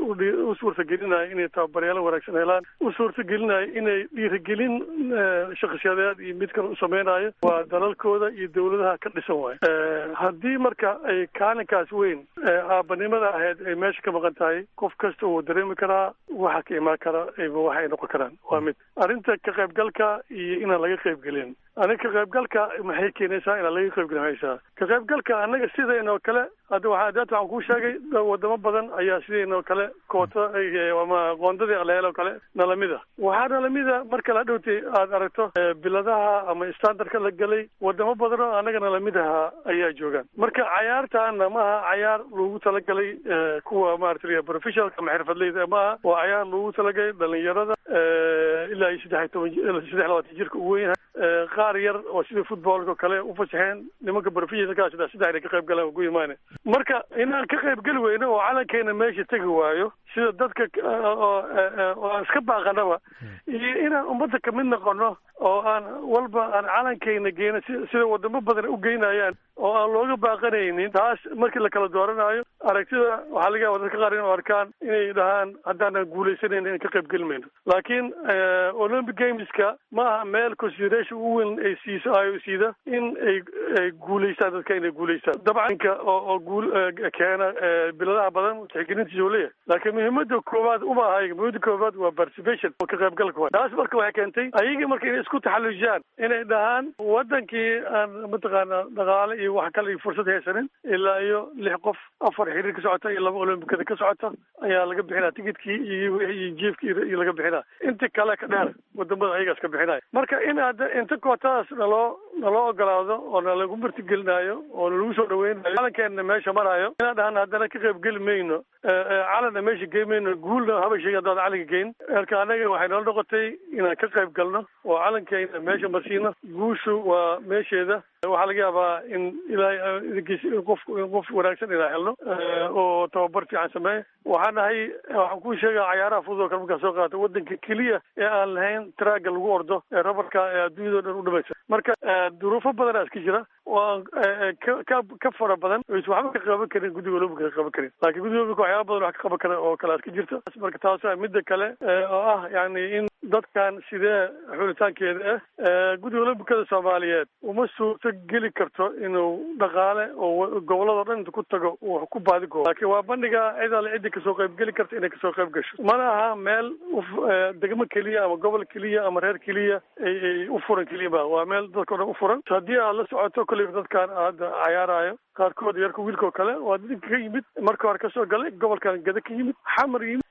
u suurtagelinaya inay tababaryaalo wanaagsan helaan u suurtagelinaya inay dhiirigelin shakhsiyadeed iyo mid kale u sameynayo waa dalalkooda iyo dawladaha ka dhisan waayo haddii marka ay kaalinkaas weyn aabanimada ahayd ay meesha ka maqan tahay qof kasta uu dareemi karaa waxa ka imaan kara waxay noqon karaan waa mid arrinta ka qaybgalka iyo inaan laga qaybgelin aniga ka qaybgalka maxay keenaysaa inaan laga qaybgelin haysaa ka qaybgalka anaga sidaynoo kale hadda waxaa daata waxaan kuu sheegay wadamo badan ayaa sidaynoo kale koota ama qoondadii aleelo kale nalamida waxaa nalamida marka la dhowtay aad aragto biladaha ama standardka la gelay wadamo badan oo anaga nalamidaha ayaa joogaan marka cayaartaana maaha cayaar lagu talagalay kuwa maaragtay professionalka ama xirfadleyda maaha waa cayaar lagu talagalay dhalinyarada ilaa iyo saddex toban saddex labaatan jirka ugu weyn qaar yar oo sida footballka kale u fasaxeen nimanka professionalka saddex saddex inay ka qayb galaan ugu imaanay marka inaan ka qayb gali weyno oo calankeena meesha tegi waayo sida dadka oo aan iska baaqanaba iyo inaan ummadda kamid noqono oo aan walba aan calankeena geyno sida wadamo badan u geynayaan oo aan looga baaqanaynin taas markii la kala dooranayo aragtida waxaa laga yaaba dadka qaar inay arkaan inay dhahaan haddaanan guulaysanayna inaan ka qayb geli mayno laakiin olympic gameska ma aha meel consideration u weyn ay siiso ayo siida in ay ay guulaystaan dadka inay guulaystaan dabcanka oo oo guul keena biladaha badan tixgelintiisa uu leeyahay laakiin muhiimada koowaad uma aha muhiimada koowaad waa participation oo ka qaybgalka waa taas marka waxay keentay ayaga marka inay isku taxallujiyaan inay dhahaan wadankii aan mataqaana dhaqaale iyo wax kale iyo fursad haysanin ilaa iyo lix qof afar xiriir ka socota iyo laba olombikada ka socota ayaa laga bixinaa tigidkii iyo wixii jiefkii iyo laga bixinaa inta kale ka dheer wadamada ayagaas ka bixinaya marka in hadda inta kootadaas naloo naloo ogolaado oo nalagu martigelinayo oo nalagu soo dhaweynayo calankeena meesha marayo inaan dhahan haddana ka qayb geli mayno calanna meesha gey mayno guulna haba sheegi haddaan calanka geyn marka anaga waxay nala noqotay inaan ka qayb galno oo calankeena meesha marsiino guushu waa meesheeda waxaa laga yaabaa in ilaahay qof qof wanaagsan inaan helno oo tababar fiican sameeya waxaan nahay waxaan kuu sheegaa cayaaraha fudud oo kale markaa soo qaata wadanka keliya ee aan lahayn traaga lagu ordo ee rabarka ee adduunyada dhan u dhamaysa marka duruufo badanaa iska jira oo aan ka ka fara badan oo is waxba ka qaban karin guddiga olambika ka qaban karin laakiin guddiga olambika waxyaaba badan wax ka qaban kara oo kale iska jirta marka taas waa midda kale oo ah yani in dadkan sidee xulitaankeeda ah guddiga olambikada soomaaliyeed uma suurto geli karto inuu dhaqaale oo gobolada dhan inta ku tago uu ku baadi goobo laakiin waa bandhiga cid alle ciddi kasoo qayb geli karta inay kasoo qayb gasho mana aha meel degmo keliya ama gobol keliya ama reer keliya ay u furan keliya ba waa meel dadka o dhan u furan haddii aad la socoto kolleyba dadkan hadda cayaarayo qaarkood yarka wiilkao kale waa dadka ka yimid marka hore kasoo galay gobolkan gada ka yimid xamar yimid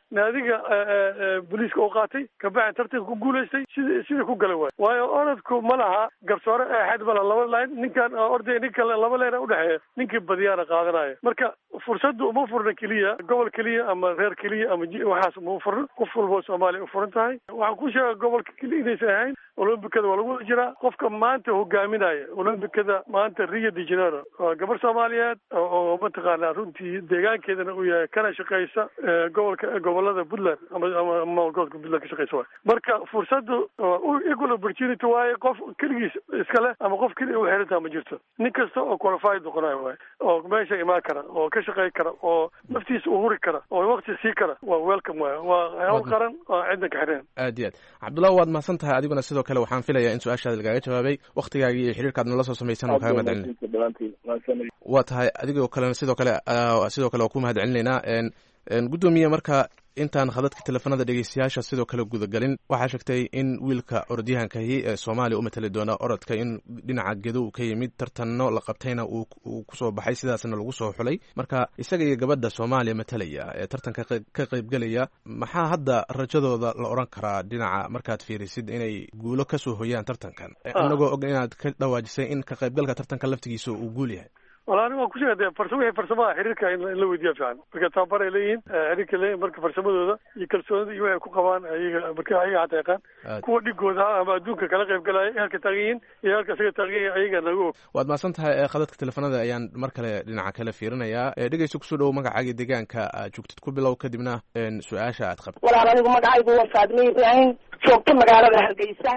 naadiga booliiska oo qaatay kabacdi tartanka ku guulaystay sida sida ku galay waay waayo orodku ma laha garsoore axad ma laha laba line ninkan orday ninka laba line udhexeeya ninkii badiyaana qaadanaya marka fursaddu uma furna keliya gobol keliya ama reer keliya ama waxaas uma furna qof walba Soomaaliya u furan tahay waxaan ku sheegay gobolka keliya inaysan ahayn olombikada waa lagu jiraa qofka maanta hogaaminaya olombikada maanta Rio de Janeiro waa gabar Soomaaliyeed oo mataqaanaa runtii deegaankeedana uu yahay kana shaqeysa gobolka gobolada Puntland ama ama gobolka Puntland ka shaqeysa waay marka fursaddu equal opportunity waaye qof keligiis iska leh ama qof keliya u xirantaa ma jirto nin kasta oo qualified noqonayo waay oo meesha imaan kara oo ka shaqey kara oo naftiisa u huri kara oo waqti sii kara waa welcome waay waa hawl qaran oo cidna ka xiran aad iyo aad Cabdullaah waad mahadsan tahay adiguna sidoo kale waxaan filayaa in su-aashaada lagaaga jawaabay waqtigaagii iyo xiriirkaad nala soo samaysan oo kaaga mahadcelin waa tahay adigoo kalena sidoo kale sidoo kale waa ku mahadcelinaynaa gudoomiye marka intaan khadadka teleefanada dhegeystayaasha sidoo kale gudagalin waxaa sheegtay in wiilka orodyahankahi ee Soomaaliya u matali doona orodka in dhinaca gedo uu ka yimid tartanno la qabtayna uu kusoo baxay sidaasna lagu soo xulay marka isaga iyo gabadha Soomaaliya matalaya ee tartanka ka qaybgalaya maxaa hadda rajadooda la oran karaa dhinaca markaad fiirisid inay guulo ka soo hoyaan tartankan anagoo og inaad ka dhawaajisay in ka qaybgalka tartanka laftigiisa uu guul yahay walaal waan ku sheegay farsamo wixii farsamaha xiriirka in la weydiiyo fiican marka tababar ay leeyihiin xiriirka leeyihiin marka farsamadooda iyo kalsoonida iyo waxay ku qabaan ayaga marka ayaga hata yaqaan kuwa dhigooda ama adduunka kala qayb galaya halka taagiin iyo halka isaga taagiin ayaga nagu waad maasan tahay khadadka teleefanada ayaan mar kale dhinaca kale fiirinayaa dhegeyso kusoo dhow magacaaga deegaanka joogtid ku bilow kadibna su-aasha aad qabto walaal anigu magacaygu waa Faadmi Ibrahim joogto magaalada Hargeysa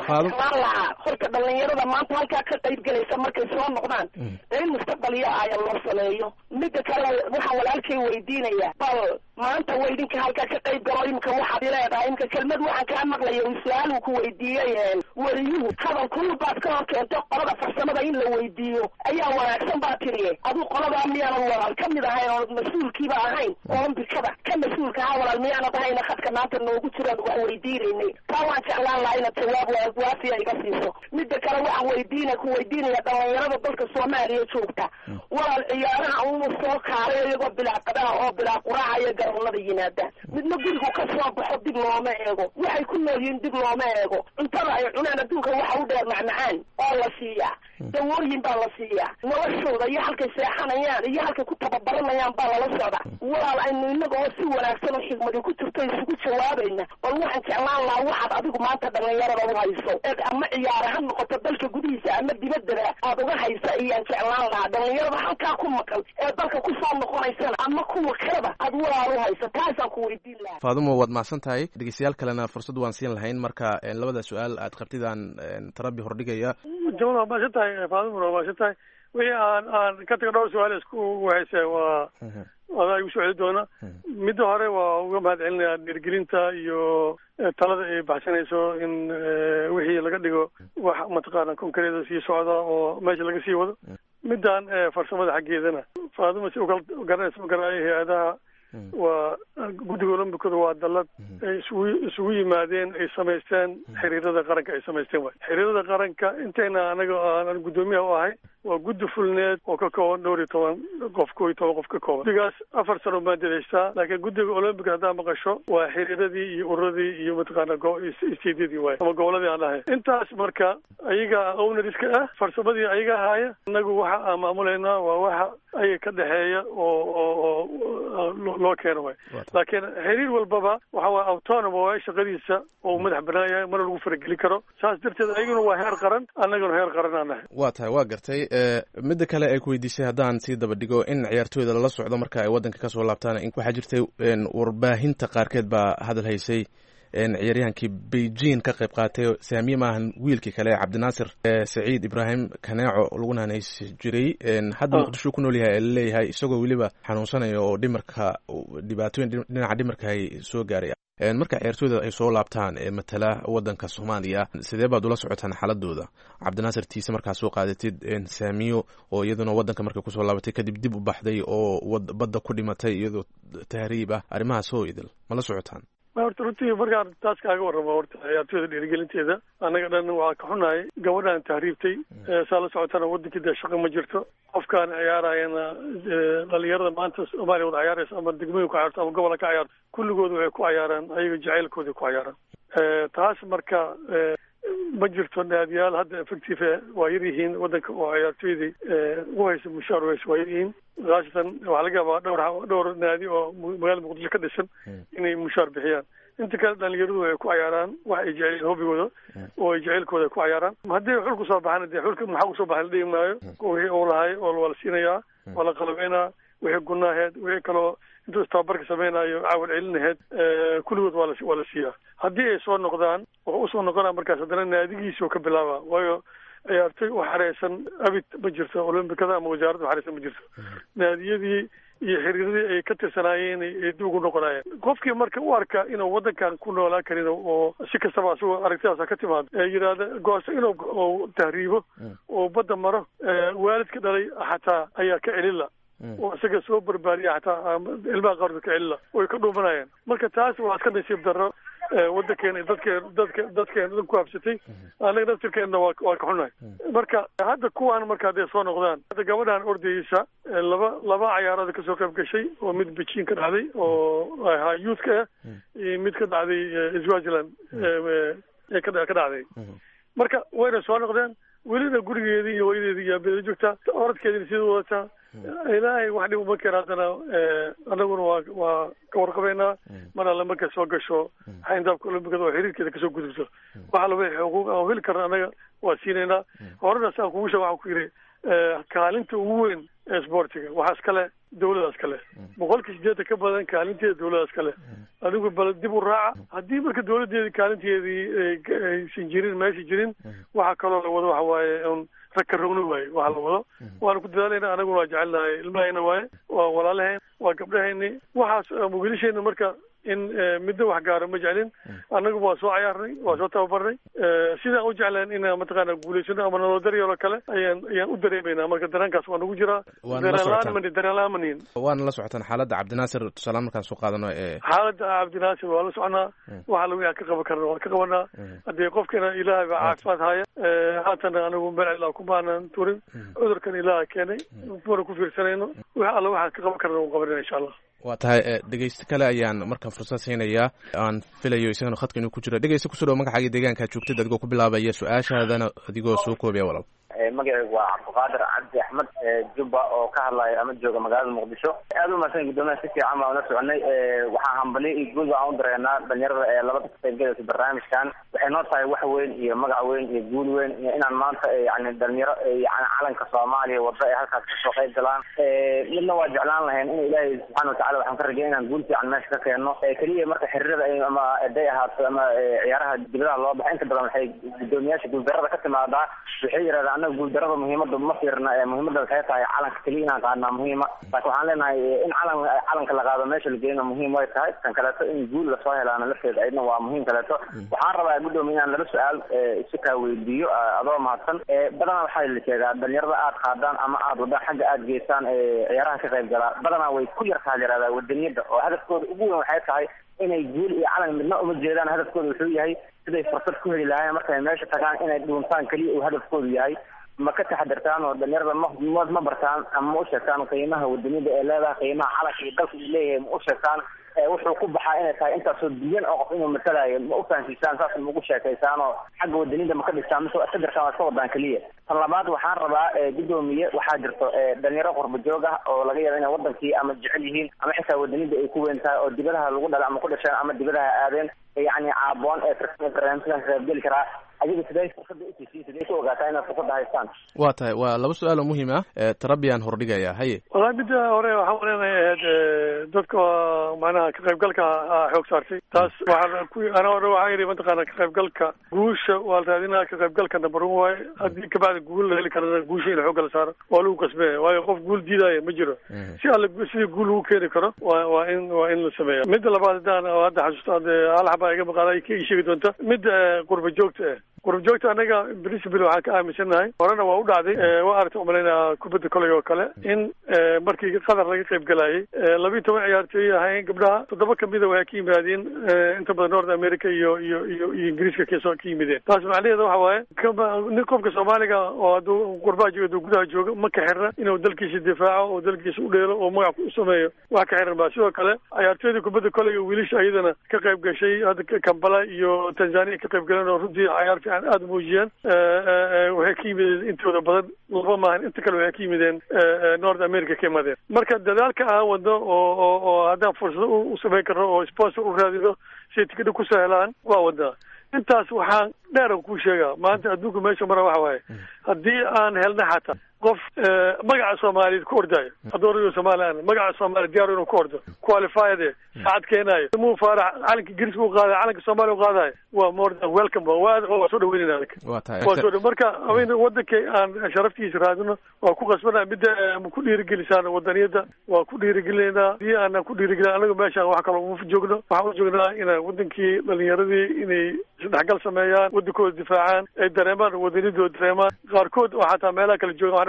horta dhalinyarada maanta halkaa ka qayb galaysa markay soo noqdaan in mustaqbalyo ay loo sameeyo midda kale waxa walaalkay weydiinaya bal maanta weydinka halkaa ka qayb galo imka waxaad leedahay imka kelmad waxaan kaa maqlaya uu su-aal uu ku weydiiyey wariyuhu hadal kulul baad ka hor keento qolada farsamada in la weydiiyo ayaa wanaagsan baa tiriye aduu qoladaa miyaanan walaal ka mid ahayn oo mas-uulkiiba ahayn olombikada ka mas-uulka ahaa walaal miyaanad ahayna khadka maanta noogu jiraan wax weydiinaynay taa waan jeclaan lahaa inaad jawaab waafiya iga siiso midda kale waxaan weydiina ku weydiinaya dhalinyarada dalka Soomaaliya joogta walaal ciyaaraha uu soo kaalay iyagoo bilaa qadaa oo bilaa quraacaya garoonada yimaada midna gurigu ka soo baxo dib looma eego waxay ku nool yihiin dib looma eego cuntada ay cunaan adduunka waxa u dheer macmacaan oo la siiyaa dawooyin baa la siiyaa noloshooda iyo halkay seexanayaan iyo halkay ku tababaranayaan baa lala socda walaal aynu inagoo si wanaagsan oo xigmadi ku jirto isugu jawaabayna bal waxaan jeclaan lahaa waxaad adigu maanta dhalinyarada u hayso ama ciyaara ha noqoto dalka gudihiisa ama dibaddaba aad uga haysa iyaan jeclaan lahaa dhalinyarada halkaa ku maqan ee dalka ku soo noqonaysana ama kuwa kaleba aad walaal u hayso taasaan ku weydiin lahaa Faadumo waad mahadsan tahay dhegeystayaal kalena fursad waan siin lahayn marka labada su-aal aad qabtidaan tarabi hordhigaya jawada ma shatahay Faadumo ma shatahay wixii aan aan ka tago dhowr su-aal isku wahaysay waa adaa igu socdi doona midda hore waa uga mahadcelinayaa dhiirgelinta iyo talada ay baxsanayso in wixii laga dhigo wax mataqaana konkareeda sii socda oo meesha laga sii wado middan farsamada xaggeedana Faadumo si ukala garanaysa ma garanayo hay-adaha waa guddiga olombikada waa dallad ay isugu isugu yimaadeen ay samaysteen xiriirada qaranka ay samaysteen waay xiriirada qaranka intayna anaga aan guddoomiyaha u ahay waa guddi fulneed oo ka kooban dhowr iyo toban qof koo iyo toban qof ka kooban guddigaas afar sano baan dadaystaa laakiin guddiga olombika haddaa maqasho waa xiriiradii iyo ururadii iyo mataqaana istiidyadii waay ama goboladii aan dhahay intaas marka ayaga ownariska ah farsamadii ayaga ahaaya inagu waxa aan maamulaynaa waa waxa ayaga ka dhexeeya oo oo loo keeno waay laakiin xiriir walbaba waxa waa autonom waay shaqadiisa oo madax banaan yahay mana lagu faragelin karo saas darteed ayaguna waa heer qaran annaguna heer qaran aan nahay waa tahay waa gartay midda kale ay ku weydiisay haddaan sii daba dhigo in ciyaartooyda lala socdo marka ay waddanka kasoo laabtaan waxaa jirtay warbaahinta qaarkeed baa hadal haysay ciyaaryahankii Beijing ka qayb qaatay saamiye maahan wiilkii kale Cabdinaasir Saciid Ibrahim Kaneeco laguna hanaysi jiray hadda Muqdisho ku nool yahay leeyahay isagoo waliba xanuunsanayo oo dhimarka dhibaatooyin dhinaca dhimarka ay soo gaaray marka ciyaartooyda ay soo laabtaan ee matala waddanka Soomaaliya sidee baad ula socotaan xaaladooda Cabdinaasir tiisa markaa soo qaadatid saamiyo oo iyaduna waddanka markay ku soo laabatay kadib dib u baxday oo badda ku dhimatay iyadoo tahriib ah arrimahaas oo idil ma la socotaan horta runtii markaan taas kaaga warramo horta ciyaartooyda dhiirigelinteeda annaga dhan waa ka xunahay gabadhaan tahriibtay saa la socotana wadankii dee shaqo ma jirto qofkaan ciyaarayana dhalinyarada maanta soomaaliya wada ciyaaraysa ama degmooyin ku ciyaarto ama gobola ka ciyaarto kulligooda waxay ku ciyaaraan ayaga jacaylkooda ku ciyaaraan taas marka ma jirto naadiyaal hadda effective waa yar yihiin wadanka oo ciyaartooydii ugu haysa mushaar waysa waa yar yihiin khaasatan waxaa laga yaabaa dhowr dhowr naadi oo magaalada muqdisho ka dhisan inay mushaar bixiyaan inta kale dhalinyaradu waxay ku ciyaaraan wax ay jecel hobigooda oo ay jacaylkooda ku ciyaaraan haddii xulku soo baxana dee xulka maxaa kusoo baxay la dhihi maayo wixii uu lahay oo waa la siinayaa waa la qalabeynaa wixii gunaaheed wixii kaloo intuu istababarka samaynayo caawad celinaheed kulligood waa la waa la siiyaa haddii ay soo noqdaan wuxuu usoo noqonaa markaas haddana naadigiisoo ka bilaaba waayo ciyaartoy u xareysan abid ma jirto olombikada ama wasaaradda u xareysan ma jirto naadiyadii iyo xiriiradii ay ka tirsanaayeen ay dib ugu noqonayeen qofkii marka u arka inuu wadankan ku noolaan karin oo si kastaba asagoo aragtidaasa ka timaado ee yidhaahda gooso inuu tahriibo oo badda maro waalidka dhalay xataa ayaa ka celila oo isaga soo barbaariya xataa ilmaha qaarkood ka celila way ka dhuumanayeen marka taas waa iska nasiib darro wadankeena dadkeen dadka dadkeena dhan ku habsatay anaga naftirkeenna waa waa ka xunahay marka hadda kuwaan marka hadday soo noqdaan hadda gabadhaan ordayeysa laba laba cayaarood kasoo qayb gashay oo mid beijing ka dhacday oo ahaa youthka ah iyo mid ka dhacday swaziland ee ka ka dhacday marka wayna soo noqdeen welina gurigeedii iyo hooyadeedii iyo aabadeeda joogtaa orodkeediina sida wadataa ilaahay wax dhib uma keena haddana anaguna waa waa ka warqabeynaa mar alle markay soo gasho xayndaabka olombikada oo xiriirkeeda kasoo gudubto waxa laba xuquuq aan heli karna anaga waa siinaynaa horena saan kugu sheeg waxaan ku yidhi kaalinta ugu weyn ee sportiga waxaa iskale dawladaas kale boqolkii sideetan ka badan kaalinteeda dawladaas kale adigu bal dib u raaca haddii marka dawladeedii kaalinteedii aysan jirin meesha jirin waxaa kaloo la wado waxa waaye un rag ka rogna waaye waxa la wado waana ku dadaalayna anaguna waa jecelnahay ilmahayna waaye waa walaalaheen waa gabdhahayni waxaas wiilashayna marka in middo wax gaaro ma jeclin annagu waa soo cayaarnay waa soo tababarnay sidaan u jecleen inaan mataqaana guulaysano ama nolol daryeelo kale ayaan ayaan u dareemaynaa marka dareenkaas waa nagu jiraa dareenlaan dareenlaamanin waana la socotaan xaaladda cabdinaasir tusaale markaan soo qaadano ee xaaladda cabdinaasir waa la soconaa waxa lagu yaa ka qaban karna waa ka qabanaa haddii qofkana ilaahay baa caafimaad haya haatana anigu meel ilaa kumaanan turin cudurkan ilaaha keenay mana ku fiirsanayno wax alla waxaan ka qaban karna u qabanayna insha allah waa tahay dhegeyste kale ayaan markaan fursad siinayaa aan filayo isagana khadka inuu ku jiro dhegeyste kusoo dhawo magacaaga deegaankaa joogtid adigoo ku bilaabaya su-aashaadana adigoo soo koobaya walaal magacaygu waa cabdiqaadir cabdi axmed jubba oo ka hadlaya ama jooga magaalada muqdisho aad u mahadsan guddoomiyaha si fiican baan ula soconay waxaa hambali iyo guud baan u dareenaa dhalinyarada ee labada ka qaybgalaysa barnaamijkan waxay noo tahay wax weyn iyo magac weyn iyo guul weyn iyo inaan maanta yani dhalinyaro yani calanka soomaaliya wada ay halkaas kasoo qayb galaan midna waa jeclaan lahayn in ilaahay subxaana watacala waxaan ka rajay inaan guul fiican meesha ka keenno keliya marka xiriirada ama eday ahaato ama ciyaaraha dibadaha loo baxa inta badan waxay guddoomiyaasha guuldarada ka timaadaa waxay yidhahdaan anaga guuldarada muhiimada ma fiirna muhiimada waxay tahay calanka keliya inaan qaadnaa muhiima laakiin waxaan leenahay in calan calanka la qaado meesha la geeyna muhiim way tahay kan kaleeto in guul lasoo helaana lafteeda ayadna waa muhiim kaleeto waxaan rabaa guddoomiya inaan laba su-aal si kaa weydiiyo adoo mahadsan badanaa waxaa la sheegaa dhalinyarada aad qaadaan ama aad wadaan xagga aad geysaan ciyaaraha ka qayb galaa badanaa way ku yartaa la yihahdaa wadaniyada oo hadafkooda ugu weyn waxay tahay inay guul iyo calan midna uma jeedaan hadafkooda wuxuu yahay siday fursad ku heli lahaayeen markay meesha tagaan inay dhuuntaan keliya uu hadafkoodu yahay ma ka taxadirtaan oo dhalinyarada ma ma bartaan ama ma u sheegtaan qiimaha wadaniyada ee leedahay qiimaha calanka iyo dalka uu leeyahay ma u sheegtaan wuxuu ku baxaa inay tahay intaasoo biyan oo qof inuu matalayo ma u fahansiisaan saas ma ugu sheekaysaan oo xagga wadaniyada ma ka dhigtaan mise iska dirtaan waa iska wadaan keliya tan labaad waxaan rabaa guddoomiye waxaa jirto dhalinyaro qurba joog ah oo laga yaaba inay wadankii ama jecel yihiin ama xitaa wadaniyada ay ku weyn tahay oo dibadaha lagu dhala ama ku dhasheen ama dibadaha aadeen yani caaboon ee barnaamijkan ka qaybgeli karaa adiga siday fursada usiisiin siday ku ogaataa inaad fursada haystaan waa tahay waa laba su-aal oo muhiim ah tarabiyan hordhigaya haye wallahi midda hore waxaan waleenahay ahayd dadka macnaha ka qaybgalka xoog saartay taas waxaan ku ana hore waxaan yidhi mataqaana ka qaybgalka guusha waa la raadinaa ka qaybgalka number one waaye haddii kabacdi guul la heli karana guusha in xoogga la saaro waa lagu kasbeeya waayo qof guul diidaya ma jiro si alle sidii guul lagu keeni karo waa waa in waa in la sameeya midda labaad haddaan hadda xasuusta hal xabaa iga maqaada ka ii sheegi doonta midda qurba joogta ah warjoogta anaga principal waxaan ka aaminsanahay horena waa u dhacday waa aragtay umalaynaa kubadda koley oo kale in markii qadar laga qayb galayay labiiyo toban ciyaartooy ahayn gabdhaha toddoba kamida waxay ka yimaadeen inta badan north america iyo iyo iyo iyo ingiriiska kasoo ka yimideen taas macnaheeda waxa waaye nin qofka soomaaliga oo hadduu qurbaa joogo hadduu gudaha joogo ma ka xirna inuu dalkiisa difaaco oo dalkiisa u dheelo oo magac u sameeyo wax ka xiran ba sidoo kale ciyaartooyda kubadda koley oo wiilasha iyadana ka qayb gashay hadda Kampala iyo Tanzania ka qayb galeen oo runtii ciyaar fiican aad u muujiyeen waxay ka yimideen intooda badan laba maahan inta kale waxay ka yimideen north america ka yimaadeen marka dadaalka aan wado oo oo haddaan fursado u samayn karno oo sponsor u raadido si tikidha ku sahlaan waa wadaa intaas waxaan dheer ku sheegaa maanta adduunka meesha mara waxa waaye haddii aan helna xataa qof magaca Soomaaliyeed ku ordaayo adooriyo Soomaaliland magaca Soomaaliyeed diyaar inuu ku ordo qualified saad keenayo muu faarax calanka Ingiriiska u qaaday calanka Soomaaliya u qaaday waa more than welcome waa waa soo dhaweynayna waa tahay waa soo marka aween wadanka aan sharaftiisa raadino waa ku qasbanaa mid ku dhiirigelisaan wadaniyada waa ku dhiirigelinaa si aan ku dhiirigelin anaga meesha wax kale u joogno waxa u joognaa in wadankii dhalinyaradii inay isdhexgal sameeyaan wadankooda difaacaan ay dareemaan wadanidooda dareemaan qaarkood oo xataa meelaha kala jooga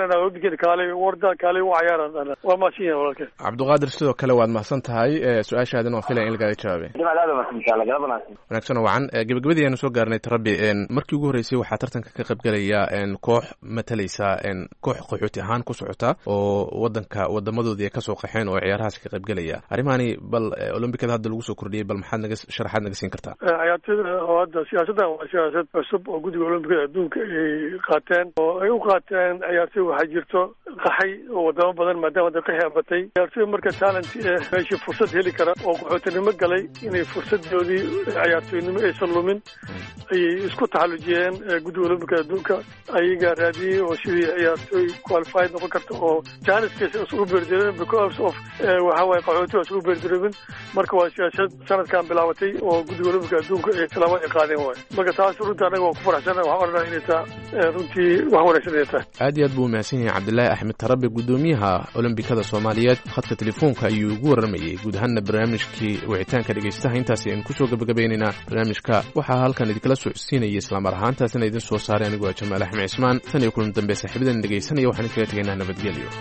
cabdiqaadir sidoo kale waad mahadsan tahay su-aashaadin oo filaya in lagaaga jawaabay wanaagsan oo wacan gebagabadii aanu soo gaarnay tarabi markii ugu horreysay waxaa tartanka ka qaybgalaya koox matalaysa koox qaxooti ahaan ku socota oo wadanka wadamadoodii ay kasoo qaxeen oo ciyaarahaas ka qaybgalaya arrimahani bal olombikada hadda lagu soo kordhiyey bal maxaad naga sharaxaad naga siin kartaa ciyaartooyda oo hadda siyaasaddan waa siyaasad cusub oo guddiga olombikada adduunka ay qaateen oo ay u qaateen ciyaartooy waxaa jirto qaxay oo wadamo badan maadaama hadda qaxi abatay ciyaartooy marka talent eh meeshii fursad heli kara oo qaxootinimo galay inay fursadoodii ciyaartooynimo aysan lumin ayay isku taxallujiyeen guddiga olombikada adduunka ayagaa raadiyey oo sidii ciyaartooy qualified noqon karta oo janiskiisa isugu beerdireemin because of waxa waaye qaxooti waa isugu beerdireemin marka waa siyaasad sanadkan bilaabatay oo guddiga olombikada adduunka ay tilaabo ay qaadeen waay marka taas runtii anaga waa ku faraxsana waxaan odhanaa inay taa runtii wax wanaagsan inay tahay aad iyo aad buu mahadsan yahay cabdilaahi axmed tarabi guddoomiyaha olombikada soomaaliyeed khadka telefoonka ayuu ugu warramayey guud ahaanna barnaamijkii wicitaanka dhegaystaha intaasi aynu kusoo gabagabaynaynaa barnaamijka waxaa halkan idinkala socodsiinaya islamar ahaantaasina idin soo saaray anigu waa jamaal axmed cismaan tan iyo kulan dambe saaxiibadan dhegaysanaya waxaan iskaga tegaynaa nabadgelyo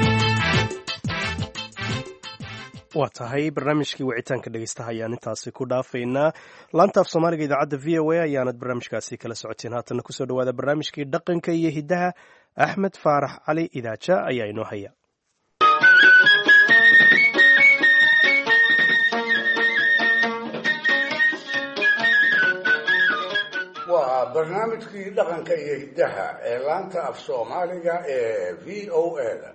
waa tahay barnaamijkii wicitaanka dhegaystaha ayaan intaasi ku dhaafaynaa laanta af soomaaliga idaacadda v o a ayaanad barnaamijkaasi kala socoteen haatanna kusoo dhawaada barnaamijkii dhaqanka iyo hiddaha axmed faarax cali idaaja ayaa inoo haya waa barnaamijkii dhaqanka iyo hiddaha ee laanta af soomaaliga ee v o a da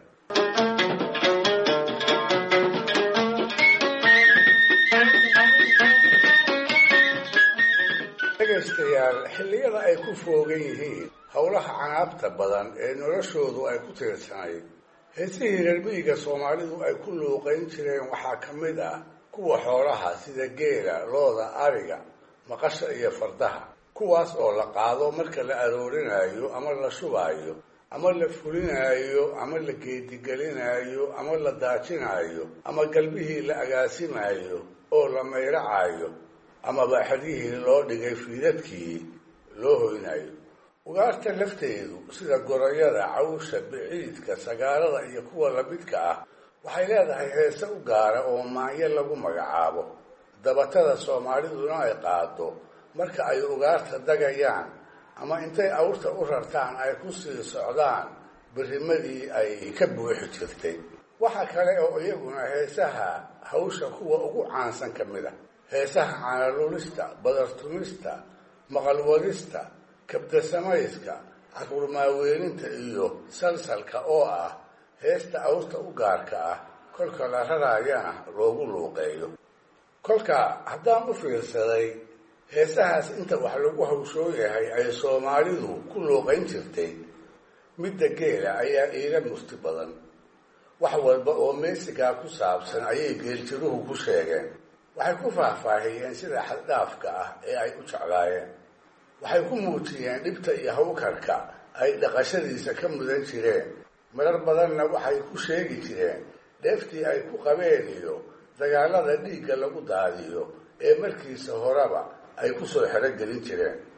dhegaystayaal xilliyada ay ku foogan yihiin howlaha canaabta badan ee noloshoodu ay ku tiirsanayd heesihii reer miyiga soomaalidu ay ku luuqayn jireen waxaa ka mid ah kuwa xoolaha sida geela looda ariga maqasha iyo fardaha kuwaas oo la qaado marka la aroorinayo ama la shubaayo ama la fulinayo ama la geedigelinayo ama la daajinayo ama galbihii la agaasimayo oo la mayracayo amaba xeryihii loo dhigay fiidadkii loo hoynayo ugaarta lafteedu sida gorayada cawsha biciidka sagaalada iyo kuwa lamidka ah waxay leedahay heese u gaara oo maanyo lagu magacaabo dabatada soomaaliduna ay qaado marka ay ugaarta dagayaan ama intay awrta u rartaan ay ku sii socdaan birimadii ay ka buuxi jirtay waxa kale oo iyaguna heesaha hawsha kuwa ugu caansan ka mid ah heesaha caanalulista badartumista maqalwadista kabdasamayska caruurmaaweelinta iyo salsalka oo ah heesta awrta u gaarka ah kolka la raraayana loogu luuqeeyo kolka haddaan u fiirsaday heesahaas inta wax lagu hawshoo yahay ay soomaalidu ku luuqayn jirtay midda geela ayaa iila musti badan wax walba oo meesigaa ku saabsan ayay geeljiruhu ku sheegeen waxay ku faahfaahiyeen sida xaddhaafka ah ee ay u jeclaayeen waxay ku muujiyeen dhibta iyo hawkarka ay dhaqashadiisa ka mudan jireen marar badanna waxay ku sheegi jireen dheeftii ay ku qabeen iyo dagaalada dhiigga lagu daadiyo ee markiisa horeba ay ku soo xerogelin jireen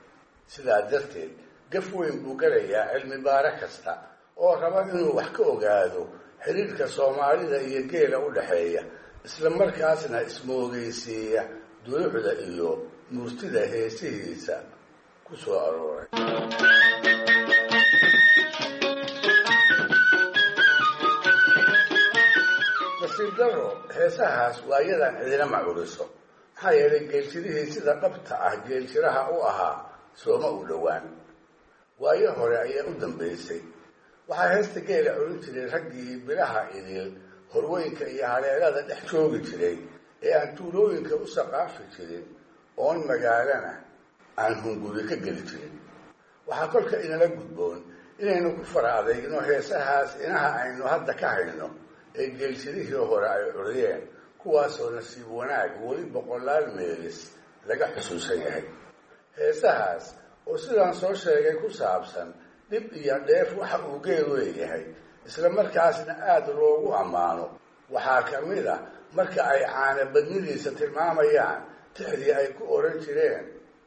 sidaa darteed gaf weyn buu gelayaa cilmi baare kasta oo raba inuu wax ka ogaado xiriirka soomaalida iyo geela u dhexeeya isla markaasna ismoogeysiiya dulucda iyo murtida heesihiisa ku soo arooray. nasiib daro heesahaas waayadan cidina ma curiso, maxaa yeelay geeltirihii sida dhabta ah geeltiraha u ahaa sooma u dhowaan. waayo hore ayaa u dambaysay. waxaa heesta geela curin jiray raggii bilaha idil horweynka iyo haleelada dhex joogi jiray ee aan tuulooyinka u saqaafi jirin oon magaalana aan hunguri ka geli jirin. waxaa kolka inala gudboon inaynu ku fara adeygno heesahaas inaha aynu hadda ka hayno ee geeltirihii hore ay curiyeen, kuwaasoo nasiib wanaag weli boqolaal meelis laga xusuusan yahay. heesahaas oo sidaan soo sheegay ku saabsan dhib iyo dheef waxa uu geel leeyahay, isla markaasna aada loogu ammaano, waxaa ka mid ah marka ay caana badnidiisa tilmaamayaan tixdii ay ku oran jireen: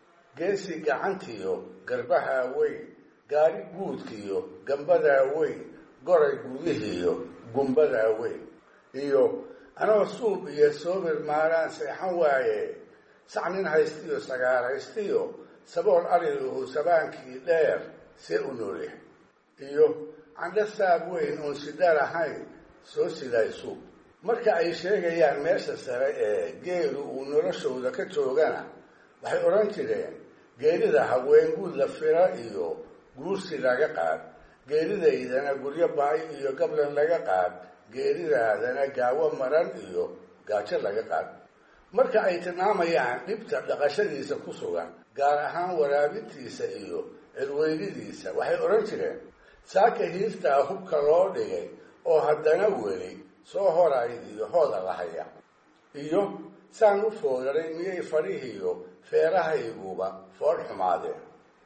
geesi gacantiyo garbahaa weyn, gaari guudkiyo gambadaa weyn, goray gudihiyo gumbadaa weyn, iyo anoo suub iyo soobir maalaan seexan waaye, sacnin haystiyo sagaaraystiyo sabool ariluhu sabaankii dheer see u nooleh, iyo candho saab weyn oon sida lahayn soo siday suub. marka ay sheegayaan meesha sare ee geelu uu noloshooda ka joogana waxay odhan jireen: geelida haween guud la fira iyo guursi laga qaad, geelidaydana guryo baay iyo gablan laga qaad, geelidaadana gaawo maran iyo gaajo laga qaad. marka ay tilmaamayaan dhibta dhaqashadiisa ku sugan, gaar ahaan waraabintiisa iyo cirweynidiisa, waxay odhan jireen: saaka hiirtaa hubka loo dhigay oo haddana weli soo horayd iyo hooda lahaya, iyo saan u foodaray miyay fadhihiyo feerahayguba fool xumaadeen,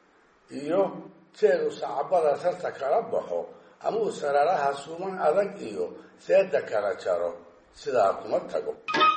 iyo jeedu sacabada sarta kala baxo amuu sararaha suman adag iyo seeda kala jaro, sidaa kuma tago.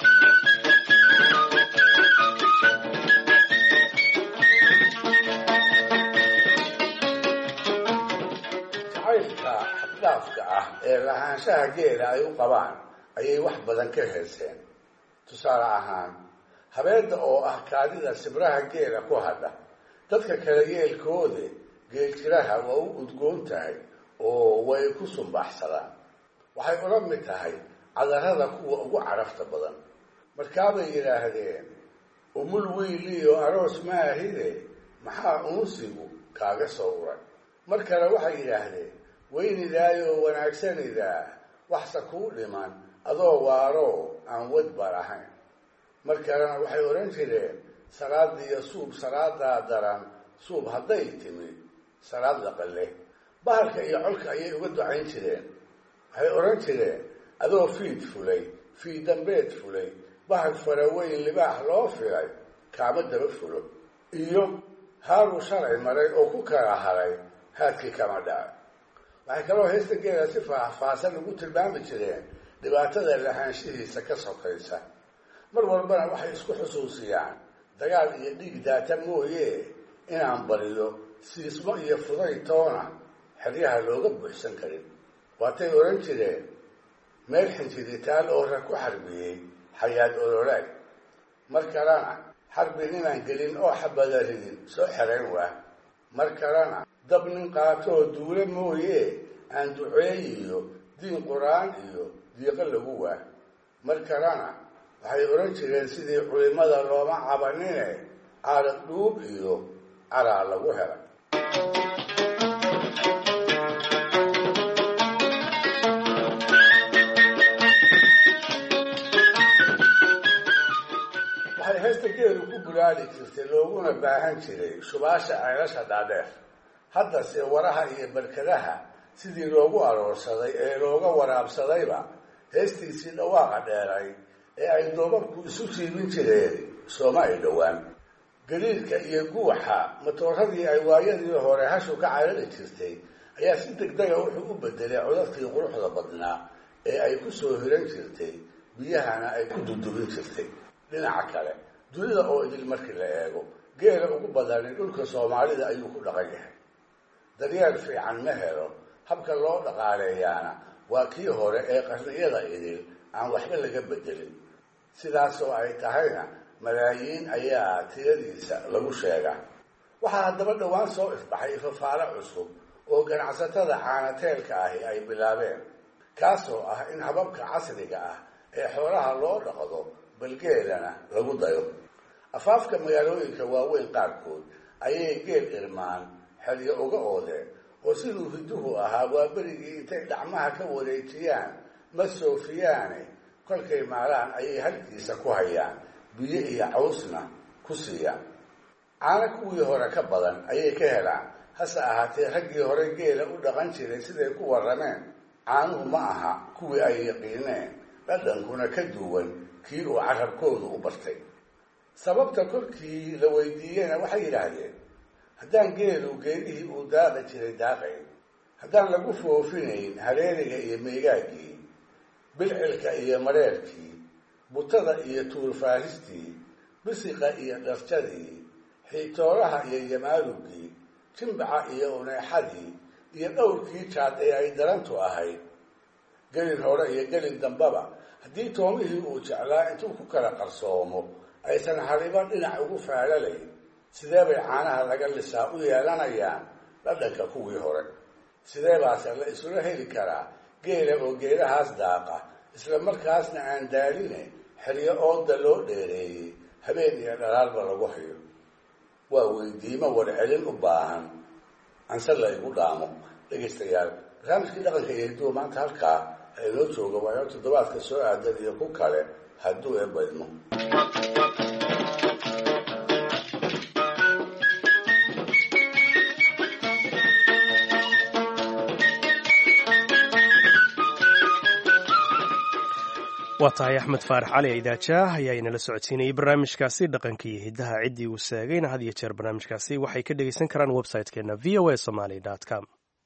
jacaylka xaddaafka ah ee lahaanshaha geela ay u qabaan ayay wax badan ka heeseen. tusaale ahaan, habeedda oo ah kaadida sibraha geela ku hadha, dadka kale yeelkoode geeltiraha waa u udgoon tahay oo way ku sumbaxsadaan. waxay ula mid tahay cadarada kuwa ugu carafta badan. markaabay yidhaahdeen: umul wiiliyo aroos maahide, maxaa uunsigu kaaga soo uray. mar kale waxay yidhaahdeen: weynidaayoo wanaagsanidaa, waxse kuu dhiman adoo waaro aan wadba lahayn. mar kalena waxay odhan jireen: salaadiyo suub salaadaa daran, suub hadday timid salaad laqale. bahalka iyo colka ayay uga ducayn jireen. waxay odhan jireen: adoo fiid fulay, fiid dambeed fulay, bahal faraweyn libaax loo filay, kaama daba fulo. iyo haaruu shalay maray oo ku kala haray, haadkii kama dhaca. waxay kaloo heesta geela si faahfaahsan ugu tilmaami jireen dhibaatada lahaanshihiisa ka sokaysa. mar walbana waxay isku xusuusiyaan dagaal iyo dhiig daata mooye inaan bariyo siismo iyo fuday toona xeryaha looga buuxsan karin. waatay odhan jireen: meel xinjiritaal oo rag ku xarbiyey xayaad ololaag. mar kalena xarbi ninaan gelin oo xabada ridin soo xerayn waa. mar kalena dab nin qaatoo duule mooye aan duceeyiyo diin qur-aan iyo diiqo lagu waa. mar kalena waxay odhan jireen sidii culimada looma cabanine caarad dhuub iyo caraa lagu helay. waxay heesta geelu ku bulaali jirtay looguna baahan jiray shubaasha ceelasha dhaadheer. haddase waraha iyo barkadaha sidii loogu aroorsaday ee looga waraabsadayba heestiisii dhawaaqa dheeray ee ay doobabku isu siibin jireen sooma ay dhowaan. gariirka iyo guuxa matooradii ay waayadii hore hashu ka carari jirtay ayaa si degdega wuxuu u bedelay codadkii quruxda badnaa ee ay ku soo hiran jirtay, biyahana ay ku dudubin jirtay. dhinaca kale, dunida oo idil markii la eego, geela ugu badani dhulka soomaalida ayuu ku dhaqan yahay. daryeel fiican ma helo, habka loo dhaqaaleeyaana waa kii hore ee qarniyada idil aan waxba laga bedelin. sidaasoo ay tahayna malaayiin ayaa tiradiisa lagu sheegaa. waxaa haddaba dhowaan soo ifbaxay ifafaalo cusub oo ganacsatada caanateelka ahi ay bilaabeen, kaasoo ah in hababka casriga ah ee xoolaha loo dhaqdo balgeelana lagu dayo. afaafka magaalooyinka waaweyn qaarkood ayay geel irmaan xeryo uga oodeen oo siduu hiduhu ahaa waa berigii intay dhacmaha ka wareejiyaan ma soofiyaane kolkay maalaan ayay halkiisa ku hayaan, biyo iyo cawsna ku siiyaan. caano kuwii hore ka badan ayay ka helaan, hase ahaatee raggii hore geela u dhaqan jiray siday ku warrameen caanuhu ma aha kuwii ay yaqiineen, dhadhankuna ka duwan kii uu carabkoodu u bartay. sababta kolkii la weydiiyeyna waxay yidhaahdeen haddaan geelu geelihii uu daaqi jiray daaqayn, haddaan lagu foofinayn hareeriga iyo meygaaggii, bilcilka iyo mareerkii, butada iyo tuulfaaristii, bisiqa iyo dharjadii, xiitoolaha iyo yamaalugii, jimbaca iyo uneexadii, iyo dhowrkii jaad ee ay darantu ahayd, gelin hore iyo gelin dambaba haddii toomihii uu jeclaa intuu ku kala qarsoomo aysan haribo dhinac ugu faalalayn, sidee bay caanaha laga lisaa u yeelanayaan dhadhanka kuwii hore? sidee baase la isula heli karaa geela oo geelahaas daaqa isla markaasna aan daaline xeryo ooda loo dheereeyey habeen iyo dhalaalba lagu hayo? waa weydiimo warcelin u baahan anse la igu dhaamo. dhegaystayaal, barnaamijkii dhaqanka iyo hiduwa maanta halkaa ee loo jooga waayo toddobaadka soo aadan iyo ku kale hadduu eebaydmo. waa tahay axmed faarax cali idaajaah ayaa inala socodsiinayay barnaamijkaasi dhaqanka iyo hiddaha. ciddii uu saagayna had iyo jeer barnaamijkaasi waxay ka dhegaysan karaan website-keena v o a somaly dot com.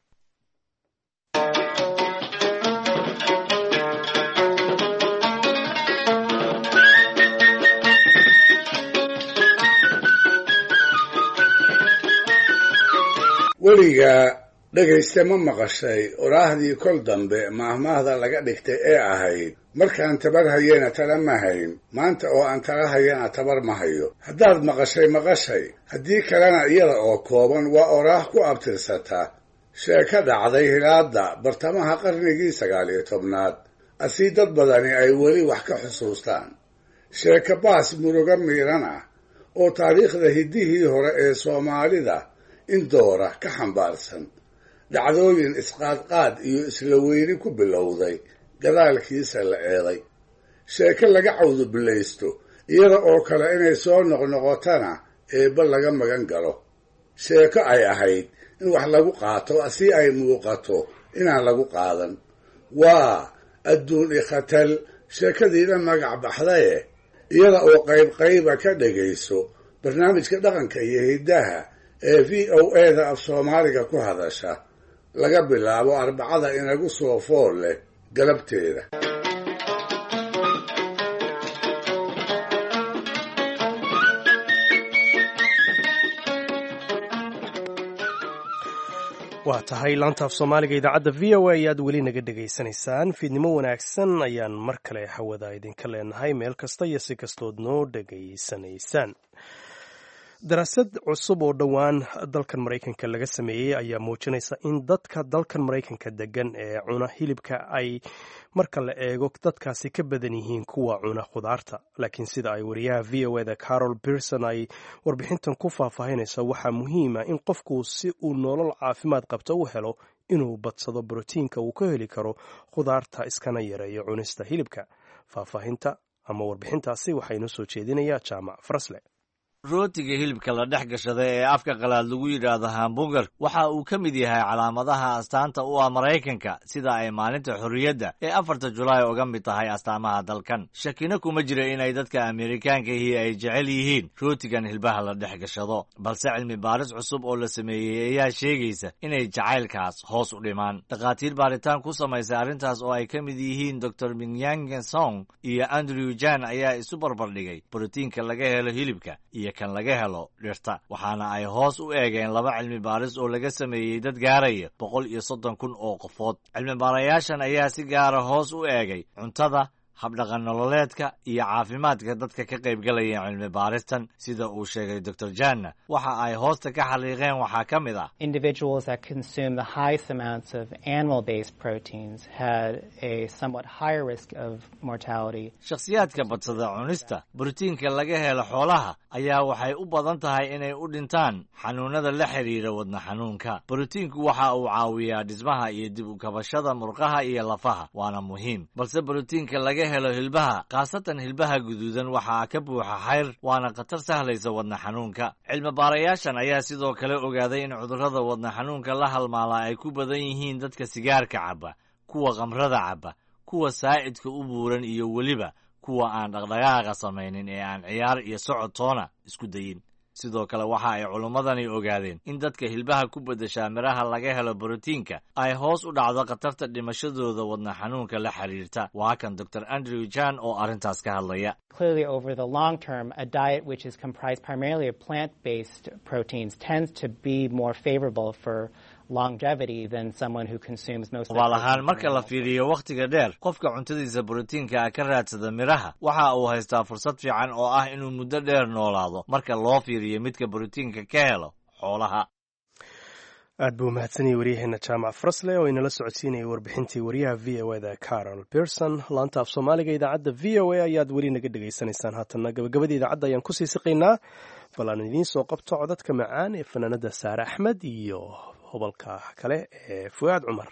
weligaa dhegayste ma maqashay oraahdii kol dambe maahmaahda laga dhigtay ee ahayd markaan tabar hayena tala ma hayn, maanta oo aan tala hayana tabar ma hayo? haddaad maqashay maqashay, haddii kalena iyada oo kooban waa oraah ku abtirsata sheeko dhacday hilaadda bartamaha qarnigii sagaal iyo tobnaad, asii dad badani ay weli wax ka xusuustaan. sheeko baas murugo miiran ah oo taariikhda hiddihii hore ee soomaalida in doora ka xambaarsan, dhacdooyin isqaadqaad iyo isla weyni ku bilowday, gadaalkiisa la eeday. sheeko laga cawdubillaysto iyada oo kale inay soo noqnoqotana eebba laga magan galo. sheeko ay ahayd in wax lagu qaato si ay muuqato inaan lagu qaadan. waa adduun ikhatal sheekadiina magac baxdaye iyada oo qayb qayba ka dhegayso barnaamijka dhaqanka iyo hiddaha ee v o a-da af soomaaliga ku hadasha laga bilaabo arbacada inagu soo fool leh galabteeda. waa tahay laanta af soomaaliga idaacadda v o a ayaad weli naga dhegaysanaysaan. fiidnimo wanaagsan ayaan mar kale hawada idinka leenahay meel kasta iyo si kastood noo dhegaysanaysaan. daraasad cusub oo dhowaan dalkan maraykanka laga sameeyey ayaa muujinaysa in dadka dalkan maraykanka degan ee cuna hilibka ay marka la eego dadkaasi ka badan yihiin kuwa cuna khudaarta. laakiin sida ay wariyaha v o eda carol pearson ay warbixintan ku faahfaahinaysa, waxaa muhiima in qofku si uu nolol caafimaad qabto u helo inuu badsado brotiinka uu ka heli karo khudaarta iskana yareeyo cunista hilibka. faahfaahinta ama warbixintaasi waxaa inoo soo jeedinaya jaamac farasle. rootiga hilibka la dhex gashada ee afka qalaad lagu yidhaahdo hamburger waxa uu ka mid yahay calaamadaha astaanta u ah Maraykanka, sida ay maalinta xorriyadda ee afarta Julaay uga mid tahay astaamaha dalkan. shakina kuma jira inay dadka Ameerikaankahi ay jecel yihiin rootigan hilbaha la dhex gashado, balse cilmi baaris cusub oo la sameeyey ayaa sheegaysa inay jacaylkaas hoos u dhimaan. dhakhaatiir baaritaan ku samaysay arrintaas oo ay ka mid yihiin doctor Mingyang Song iyo Andrew Jan ayaa isu barbardhigay borotiinka laga helo hilibka iyo iyo kan laga helo dhirta waxaana ay hoos u eegeen laba cilmi baaris oo laga sameeyey dad gaaraya boqol iyo soddon kun oo qofood cilmi baarayaashan ayaa si gaara hoos u eegay cuntada habdhaqan nololeedka iyo caafimaadka dadka ka qaybgalaya cilmi baaristan sida uu sheegay doctor janna waxa ay hoosta ka xaliiqeen waxaa ka mid ah individuals that consume the highest amounts of animal based proteins had a somewhat higher risk of mortality shakhsiyaadka badsada cunista borotiinka laga helo xoolaha ayaa waxay u badan tahay inay u dhintaan xanuunada la xiriira wadna xanuunka borotiinku waxa uu caawiyaa dhismaha iyo dib u kabashada murqaha iyo lafaha waana muhiim balse borotiinka laga helo hilbaha khaasatan hilbaha guduudan waxaa ka buuxa xayr waana khatar sahlaysa wadna xanuunka cilmi baarayaashan ayaa sidoo kale ogaaday in cudurrada wadna xanuunka la halmaala ay ku badan yihiin dadka sigaarka cabba kuwa khamrada cabba kuwa saa'idka u buuran iyo weliba kuwa aan dhaqdhaqaaqa samaynin ee aan ciyaar iyo socod toona isku dayin sidoo kale waxa ay culummadani ogaadeen in dadka hilbaha ku beddeshaa midhaha laga helo borotiinka ay hoos u dhacdo khatarta dhimashadooda wadna xanuunka la xiriirta waa kan doctor andrew jan oo arrintaas ka hadlaya Clearly, over the long term, a diet which is comprised primarily of plant-based proteins tends to be more favorable for longevity than someone who consumes most of Wal ahaan marka la fiiriyo waqtiga dheer qofka cuntadiisa borotiinka ah ka raadsada miraha waxa uu haystaa fursad fiican oo ah inuu muddo dheer noolaado marka loo fiiriyo midka borotiinka ka helo xoolaha aad buu mahadsanayay waryaheena jaamac farasle oo inala socodsiinayay warbixintii wariyaha v o eda carol pearson laanta af soomaaliga idaacadda v o a ayaad weli naga dhegaysanaysaan haatanna gabagabada idaacadda ayaan kusii siqaynaa bal aan idiin soo qabto codadka macaan ee fanaanada saare axmed iyo hobalka kale ee fuaad cumar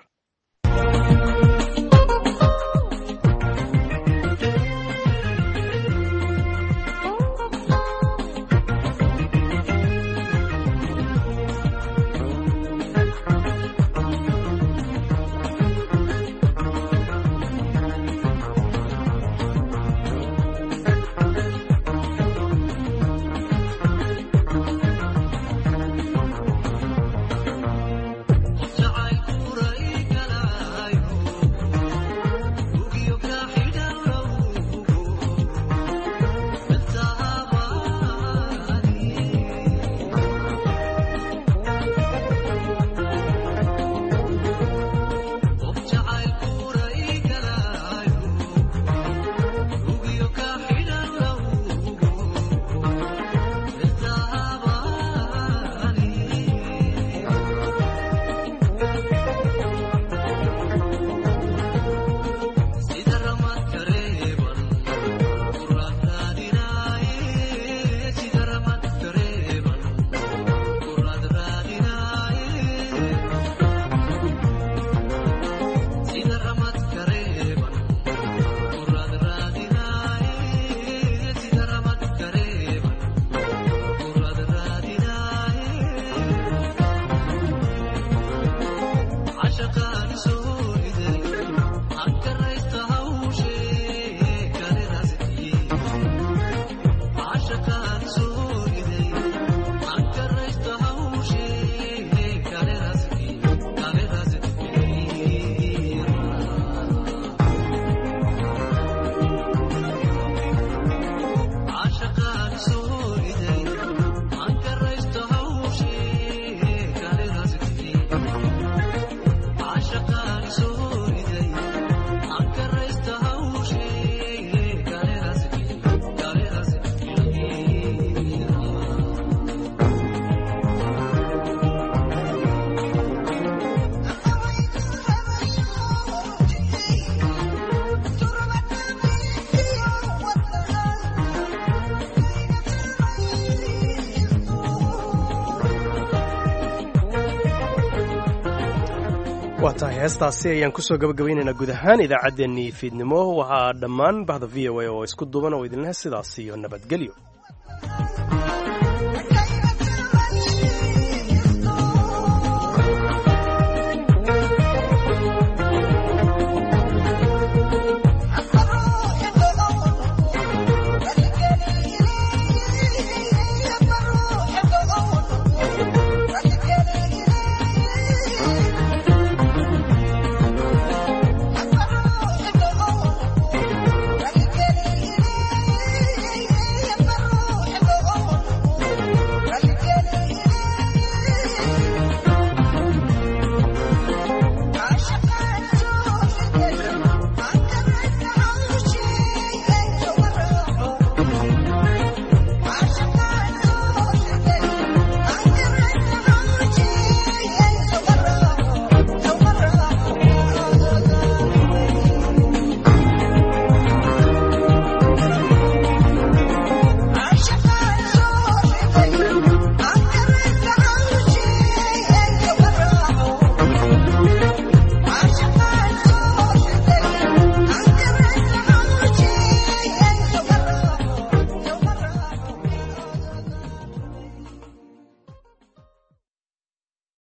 waa tahay heestaasi ayaan kusoo gabagabaynaynaa guud ahaan idaacaddeenii fiidnimo waxaa dhammaan bahda v o a oo isku duban oo idinleh sidaas iyo nabadgelyo